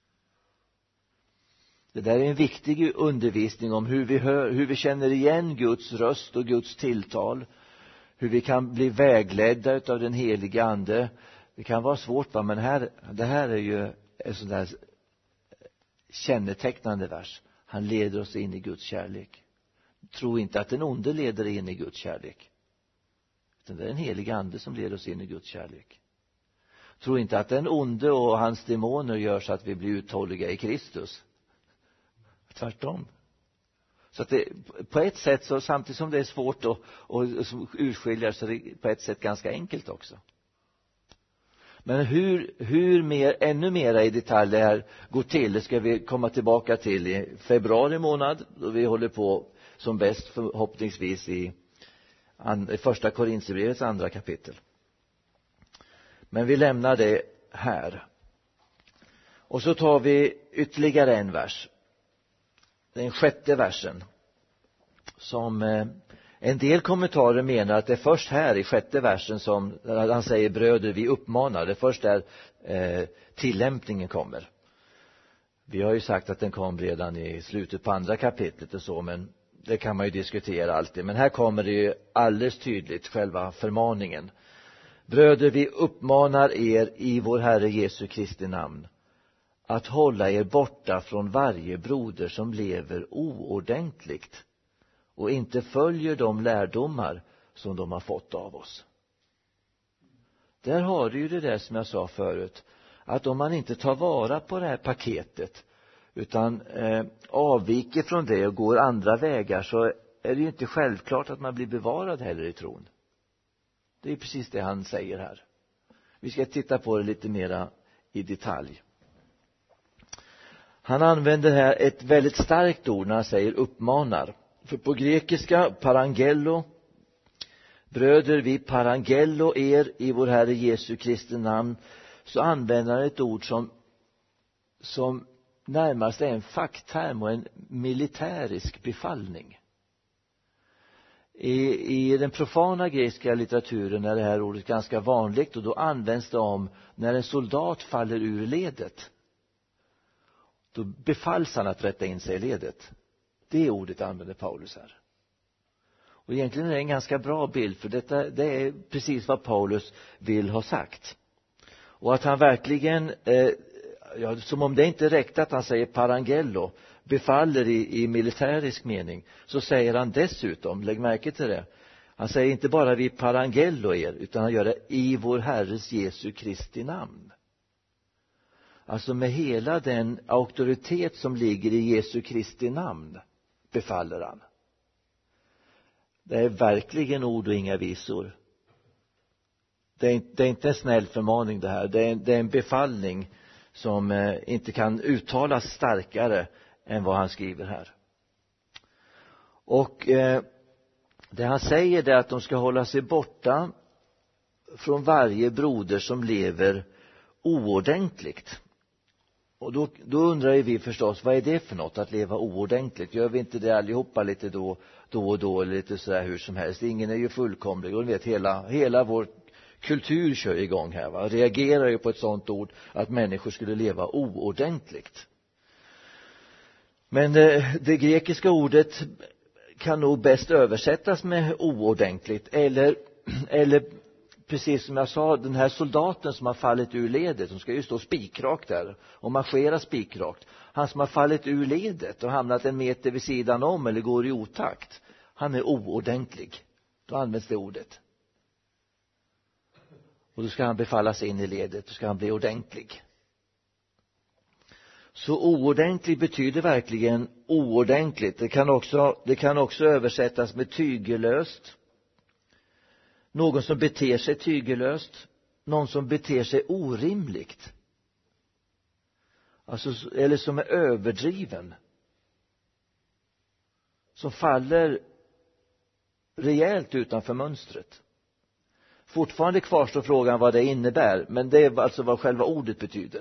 Det där är en viktig undervisning om hur vi, hör, hur vi känner igen Guds röst och Guds tilltal. Hur vi kan bli vägledda utav den helige ande. Det kan vara svårt, va? Men här, det här är ju en sån där kännetecknande vers. Han leder oss in i Guds kärlek. Tro inte att den onde leder in i Guds kärlek. Utan det är den helige ande som leder oss in i Guds kärlek. Tro inte att den onde och hans demoner gör så att vi blir uthålliga i Kristus. Tvärtom. Så att det, på ett sätt, så samtidigt som det är svårt att, att urskilja, så är det på ett sätt ganska enkelt också. Men hur, hur mer, ännu mera i detalj det här går till, det ska vi komma tillbaka till i februari månad, då vi håller på som bäst förhoppningsvis i, and, i första Korinthierbrevets andra kapitel. Men vi lämnar det här. Och så tar vi ytterligare en vers. Den sjätte versen. Som eh, en del kommentarer menar att det är först här i sjätte versen som han säger bröder, vi uppmanar. Det är först där eh, tillämpningen kommer. Vi har ju sagt att den kom redan i slutet på andra kapitlet och så, men det kan man ju diskutera alltid. Men här kommer det ju alldeles tydligt, själva förmaningen. Bröder, vi uppmanar er i vår Herre Jesu Kristi namn att hålla er borta från varje broder som lever oordentligt och inte följer de lärdomar som de har fått av oss. Där har du ju det där som jag sa förut, att om man inte tar vara på det här paketet utan eh, avviker från det och går andra vägar, så är det ju inte självklart att man blir bevarad heller i tron. Det är precis det han säger här. Vi ska titta på det lite mera i detalj. Han använder här ett väldigt starkt ord när han säger uppmanar. För på grekiska, parangello, bröder, vi parangello er i vår Herre Jesu Kristi namn, så använder han ett ord som, som närmast är en fackterm och en militärisk befallning. I, I den profana grekiska litteraturen är det här ordet ganska vanligt, och då används det om när en soldat faller ur ledet. Då befalls han att rätta in sig i ledet. Det ordet använder Paulus här. Och egentligen är det en ganska bra bild, för detta, det är precis vad Paulus vill ha sagt. Och att han verkligen, eh, ja, som om det inte räckte att han säger parangello, befaller i, i militärisk mening, så säger han dessutom, lägg märke till det, han säger inte bara vi parangello er, utan han gör det i vår Herres Jesu Kristi namn. Alltså med hela den auktoritet som ligger i Jesu Kristi namn befaller han. Det är verkligen ord och inga visor. Det är, det är inte en snäll förmaning det här. Det är, det är en befallning som eh, inte kan uttalas starkare än vad han skriver här. Och eh, det han säger är att de ska hålla sig borta från varje broder som lever oordentligt. Och då, då undrar ju vi förstås, vad är det för något att leva oordentligt? Gör vi inte det allihopa lite då, då och då, lite sådär hur som helst? Ingen är ju fullkomlig, och ni vet, hela, hela vår kultur kör igång här, va? Reagerar ju på ett sånt ord att människor skulle leva oordentligt. Men det, det grekiska ordet kan nog bäst översättas med oordentligt, eller, eller precis som jag sa, den här soldaten som har fallit ur ledet, som ska ju stå spikrakt där och marschera spikrakt, han som har fallit ur ledet och hamnat en meter vid sidan om eller går i otakt, han är oordentlig. Då används det ordet. Och då ska han befallas in i ledet, då ska han bli ordentlig. Så oordentlig betyder verkligen oordentligt. Det kan också, det kan också översättas med tygelöst. Någon som beter sig tygelöst. Någon som beter sig orimligt. Alltså, eller som är överdriven. Som faller rejält utanför mönstret. Fortfarande kvarstår frågan vad det innebär. Men det är alltså vad själva ordet betyder.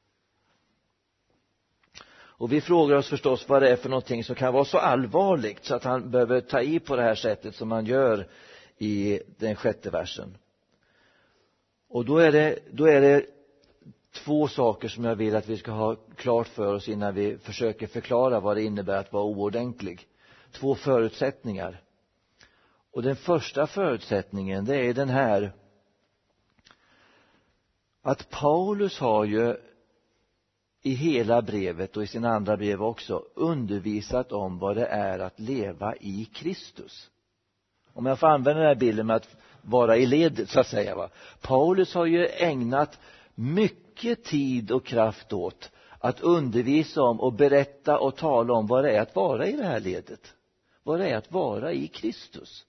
Och vi frågar oss förstås vad det är för någonting som kan vara så allvarligt så att han behöver ta i på det här sättet som han gör i den sjätte versen. Och då är det, då är det två saker som jag vill att vi ska ha klart för oss innan vi försöker förklara vad det innebär att vara oordentlig. Två förutsättningar. Och den första förutsättningen, det är den här, att Paulus har ju i hela brevet och i sina andra brev också undervisat om vad det är att leva i Kristus. Om jag får använda den här bilden med att vara i ledet så att säga, va? Paulus har ju ägnat mycket tid och kraft åt att undervisa om och berätta och tala om vad det är att vara i det här ledet. Vad det är att vara i Kristus.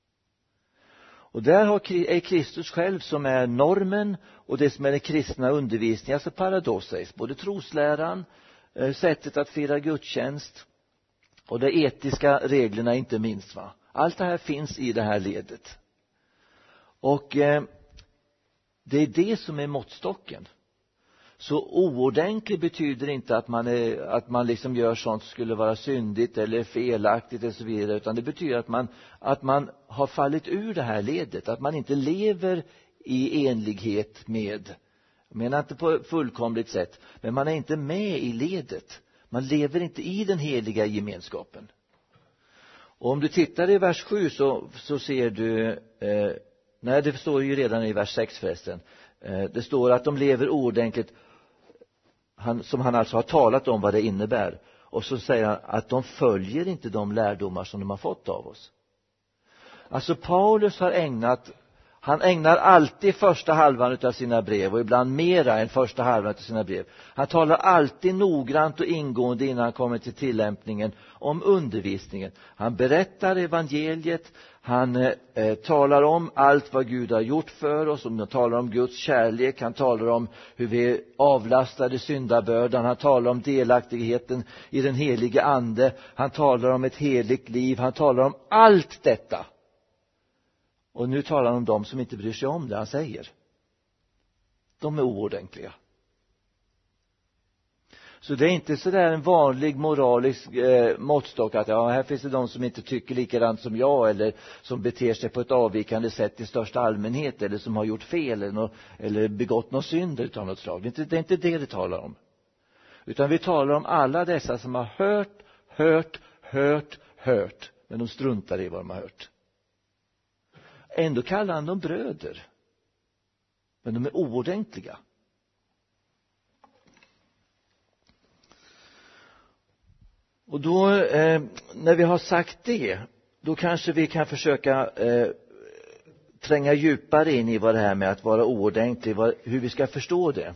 Och där har, är Kristus själv som är normen, och det som är den kristna undervisningen, alltså paradoxes, både trosläran, sättet att fira gudstjänst och de etiska reglerna inte minst, va. Allt det här finns i det här ledet. Och eh, det är det som är måttstocken. Så oordentlig betyder inte att man, är, att man liksom gör sånt som skulle vara syndigt eller felaktigt och så vidare, utan det betyder att man, att man har fallit ur det här ledet, att man inte lever i enlighet med, jag menar inte på fullkomligt sätt, men man är inte med i ledet, man lever inte i den heliga gemenskapen. Och om du tittar i vers sju så, så ser du, eh, nej det står ju redan i vers sex förresten, eh, det står att de lever oordentligt, han, som han alltså har talat om vad det innebär. Och så säger han att de följer inte de lärdomar som de har fått av oss. Alltså Paulus har ägnat, han ägnar alltid första halvan av sina brev, och ibland mera än första halvan av sina brev. Han talar alltid noggrant och ingående innan han kommer till tillämpningen om undervisningen. Han berättar evangeliet, han eh, talar om allt vad Gud har gjort för oss, han talar om Guds kärlek, han talar om hur vi avlastade syndabördan, han talar om delaktigheten i den heliga ande, han talar om ett heligt liv, han talar om allt detta. Och nu talar han om dem som inte bryr sig om det han säger. De är oordentliga. Så det är inte så där en vanlig moralisk eh, måttstock att ja, här finns det de som inte tycker likadant som jag, eller som beter sig på ett avvikande sätt i största allmänhet, eller som har gjort fel eller, no, eller begått någon synd utav något slag. Det är, inte, det är inte det vi talar om. Utan vi talar om alla dessa som har hört, hört, hört, hört, men de struntar i vad de har hört. ändå kallar han dem bröder. Men de är oordentliga. Och då, eh, när vi har sagt det, då kanske vi kan försöka eh, tränga djupare in i vad det här med att vara oordentlig, vad, hur vi ska förstå det.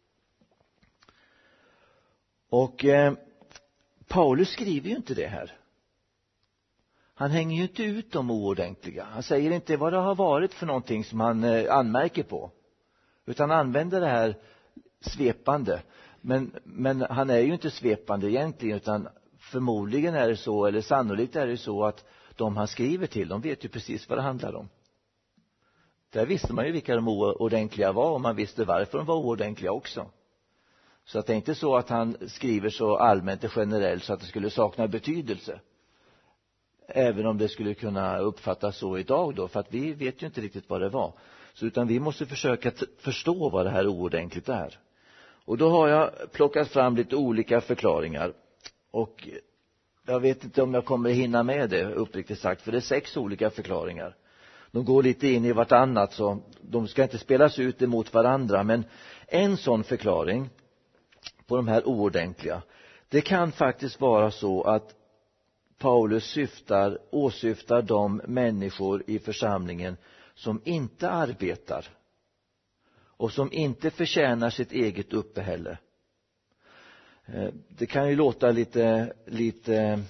Och eh, Paulus skriver ju inte det här. Han hänger ju inte ut de oordentliga. Han säger inte vad det har varit för någonting som han eh, anmärker på. Utan använder det här svepande. Men, men han är ju inte svepande egentligen, utan förmodligen är det så, eller sannolikt är det så att de han skriver till, de vet ju precis vad det handlar om. Där visste man ju vilka de oordentliga var, och man visste varför de var oordentliga också. Så att det är inte så att han skriver så allmänt och generellt så att det skulle sakna betydelse. Även om det skulle kunna uppfattas så idag då, för att vi vet ju inte riktigt vad det var. Så utan vi måste försöka t- förstå vad det här oordentligt är. Och då har jag plockat fram lite olika förklaringar. Och jag vet inte om jag kommer hinna med det uppriktigt sagt, för det är sex olika förklaringar. De går lite in i vartannat, så de ska inte spelas ut emot varandra. Men en sån förklaring på de här oordentliga, det kan faktiskt vara så att Paulus syftar, åsyftar de människor i församlingen som inte arbetar och som inte förtjänar sitt eget uppehälle. Det kan ju låta lite, lite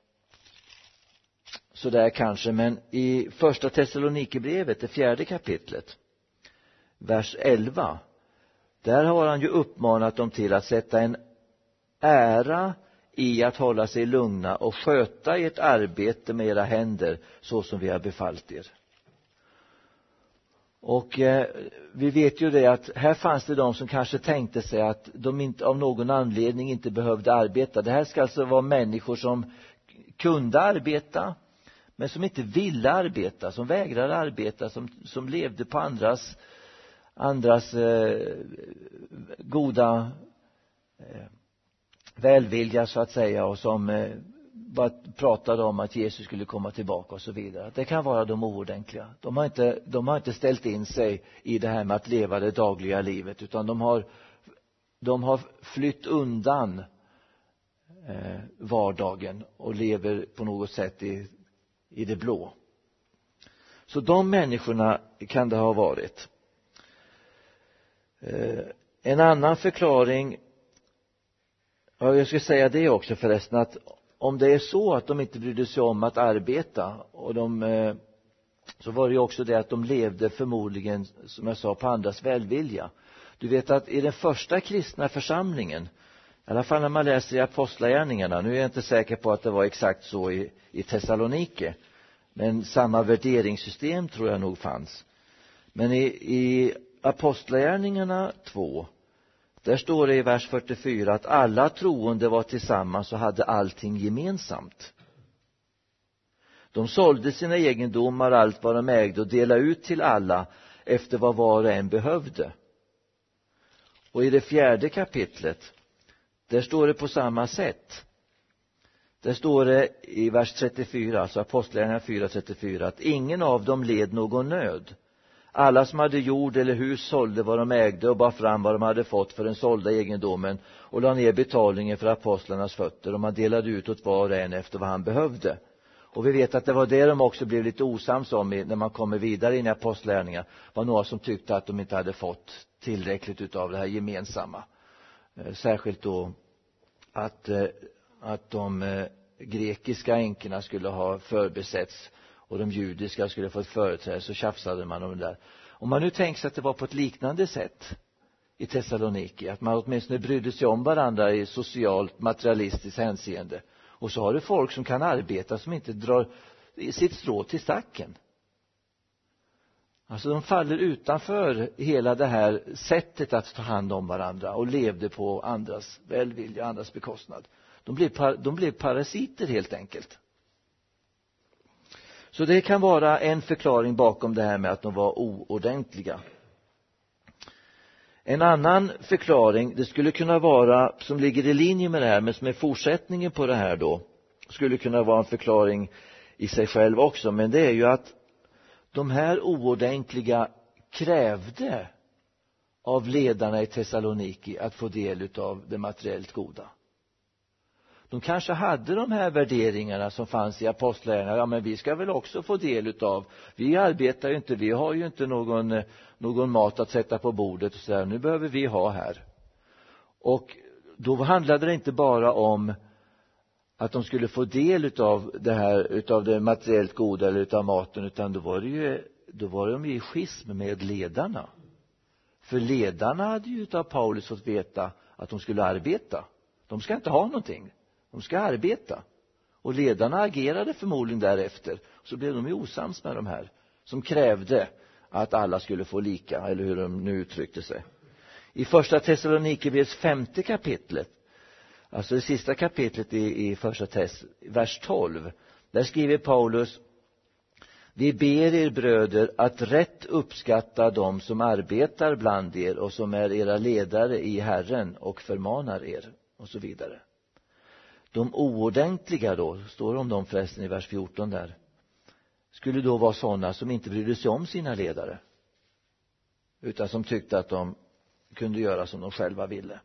sådär kanske, men i första Thessalonikerbrevet, det fjärde kapitlet, vers elva, där har han ju uppmanat dem till att sätta en ära i att hålla sig lugna och sköta ert arbete med era händer så som vi har befallt er. Och eh, vi vet ju det att här fanns det de som kanske tänkte sig att de inte av någon anledning inte behövde arbeta. Det här ska alltså vara människor som kunde arbeta men som inte ville arbeta, som vägrade arbeta, som, som levde på andras, andras eh, goda eh, välvilja så att säga, och som eh, bara pratade om att Jesus skulle komma tillbaka och så vidare. Det kan vara de oordentliga. De har inte, de har inte ställt in sig i det här med att leva det dagliga livet, utan de har, de har flytt undan eh, vardagen och lever på något sätt i, i det blå. Så de människorna kan det ha varit. Eh, en annan förklaring, ja, jag ska säga det också förresten, att om det är så att de inte brydde sig om att arbeta, och de, eh, så var det ju också det att de levde förmodligen, som jag sa, på andras välvilja. Du vet att i den första kristna församlingen, i alla fall när man läser i apostlagärningarna, nu är jag inte säker på att det var exakt så i, i Thessalonike, men samma värderingssystem tror jag nog fanns. Men i, i apostlagärningarna två, där står det i vers fyrtiofyra att alla troende var tillsammans och hade allting gemensamt. De sålde sina egendomar, allt vad de ägde, och delade ut till alla efter vad var och en behövde. Och i det fjärde kapitlet, där står det på samma sätt. Där står det i vers trettiofyra, alltså apostlagärningarna fyra trettiofyra, att ingen av dem led någon nöd. Alla som hade jord eller hus sålde vad de ägde och bar fram vad de hade fått för den sålda egendomen och la ner betalningen för apostlarnas fötter, och man delade ut åt var och en efter vad han behövde. Och vi vet att det var det de också blev lite osams om när man kommer vidare in i apostlagärningarna. Var några som tyckte att de inte hade fått tillräckligt utav det här gemensamma. Särskilt då att, att de grekiska änkorna skulle ha förbesetts och de judiska skulle få ett företräde, så tjafsade man om det där. Om man nu tänker sig att det var på ett liknande sätt i Thessaloniki, att man åtminstone brydde sig om varandra i socialt, materialistiskt hänseende. Och så har du folk som kan arbeta som inte drar sitt strå till stacken. Alltså de faller utanför hela det här sättet att ta hand om varandra och levde på andras välvilja, andras bekostnad. De blev, de blev parasiter helt enkelt. Så det kan vara en förklaring bakom det här med att de var oordentliga. En annan förklaring, det skulle kunna vara, som ligger i linje med det här, men som är fortsättningen på det här då, skulle kunna vara en förklaring i sig själv också, men det är ju att de här oordentliga krävde av ledarna i Thessaloniki att få del av det materiellt goda. De kanske hade de här värderingarna som fanns i apostlagärningarna. Ja, men vi ska väl också få del av. Vi arbetar ju inte, vi har ju inte någon, någon mat att sätta på bordet och så där. Nu behöver vi ha här. Och då handlade det inte bara om att de skulle få del av det här, utav det materiellt goda eller utav maten, utan då var det ju, då var de i schism med ledarna. För ledarna hade ju utav Paulus fått veta att de skulle arbeta. De ska inte ha någonting. De ska arbeta. Och ledarna agerade förmodligen därefter. Så blev de ju osams med de här som krävde att alla skulle få lika, eller hur de nu uttryckte sig. I första Thessalonikerbrevets femte kapitlet, alltså det sista kapitlet i, i första Tess, vers tolv, där skriver Paulus: vi ber er bröder att rätt uppskatta dem som arbetar bland er och som är era ledare i Herren och förmanar er, och så vidare. De oordentliga då, står det om dem förresten i vers fjorton där, skulle då vara sådana som inte brydde sig om sina ledare, utan som tyckte att de kunde göra som de själva ville.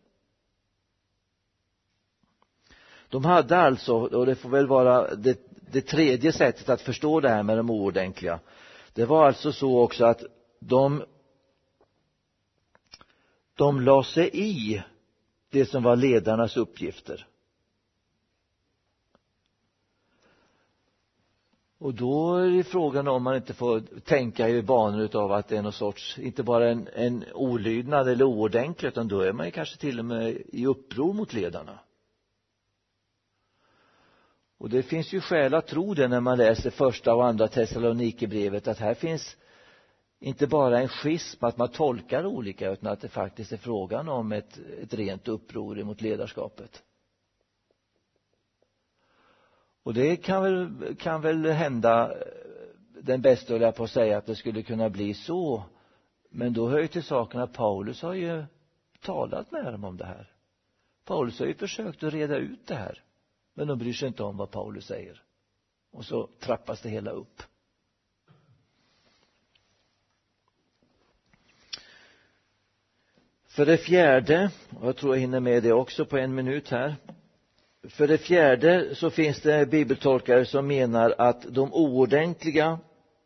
De hade alltså, och det får väl vara det, det tredje sättet att förstå det här med de oordentliga, det var alltså så också att de de la sig i det som var ledarnas uppgifter. Och då är det frågan om man inte får tänka i banor av att det är någon sorts, inte bara en, en olydnad eller oordentlig, utan då är man ju kanske till och med i uppror mot ledarna. Och det finns ju skäl att tro det när man läser första och andra Thessalonikerbrevet, att här finns inte bara en schism, att man tolkar olika, utan att det faktiskt är frågan om ett, ett rent uppror mot ledarskapet. Och det kan väl, kan väl hända, den bästa höll jag på att säga, att det skulle kunna bli så. Men då hör ju till saken att Paulus har ju talat med dem om det här. Paulus har ju försökt att reda ut det här. Men de bryr sig inte om vad Paulus säger. Och så trappas det hela upp. För det fjärde, och jag tror jag hinner med det också på en minut här. För det fjärde så finns det bibeltolkare som menar att de oordentliga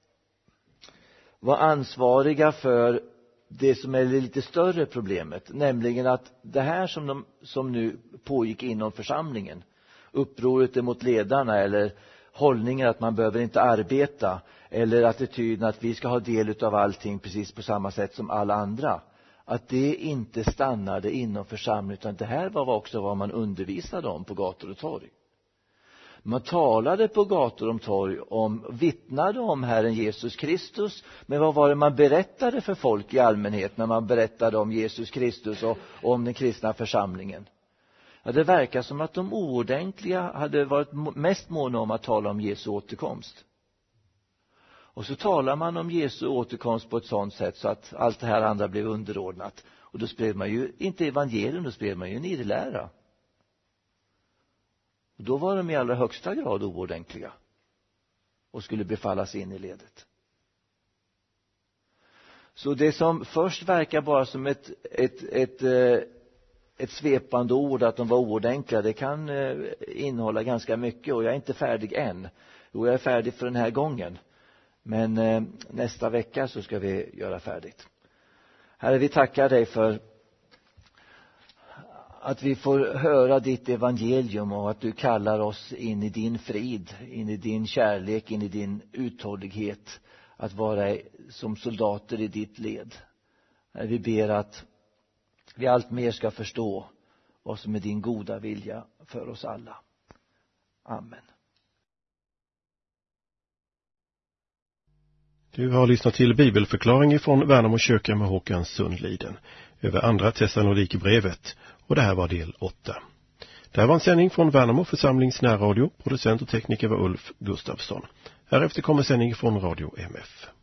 var ansvariga för det som är det lite större problemet, nämligen att det här som, de, som nu pågick inom församlingen, upproret mot ledarna eller hållningen att man behöver inte arbeta, eller attityden att vi ska ha del av allting precis på samma sätt som alla andra, att det inte stannade inom församlingen, utan det här var också vad man undervisade om på gator och torg. Man talade på gator och torg om, vittnade om Herren Jesus Kristus, men vad var det man berättade för folk i allmänhet när man berättade om Jesus Kristus och, och om den kristna församlingen? Ja, det verkar som att de oordentliga hade varit mest måna om att tala om Jesu återkomst. Och så talar man om Jesu återkomst på ett sådant sätt så att allt det här andra blev underordnat. Och då spred man ju inte evangelium, då spred man ju en irrlära. Och då var de i allra högsta grad oordentliga och skulle befallas in i ledet. Så det som först verkar bara som ett, ett, ett, ett, ett svepande ord, att de var oordentliga, det kan innehålla ganska mycket, och jag är inte färdig än. Jo, jag är färdig för den här gången. Men eh, nästa vecka så ska vi göra färdigt. Herre, vi tackar dig för att vi får höra ditt evangelium och att du kallar oss in i din frid, in i din kärlek, in i din uthållighet, att vara som soldater i ditt led. Herre, vi ber att vi allt mer ska förstå vad som är din goda vilja för oss alla. Amen. Du har lyssnat till bibelförklaring från Värnamo kyrka med Håkan Sundliden över andra Thessalonikerbrevet, och det här var del åtta. Det här var en sändning från Värnamo församlings närradio. Producent och tekniker var Ulf Gustafsson. Härefter kommer sändning från Radio M F.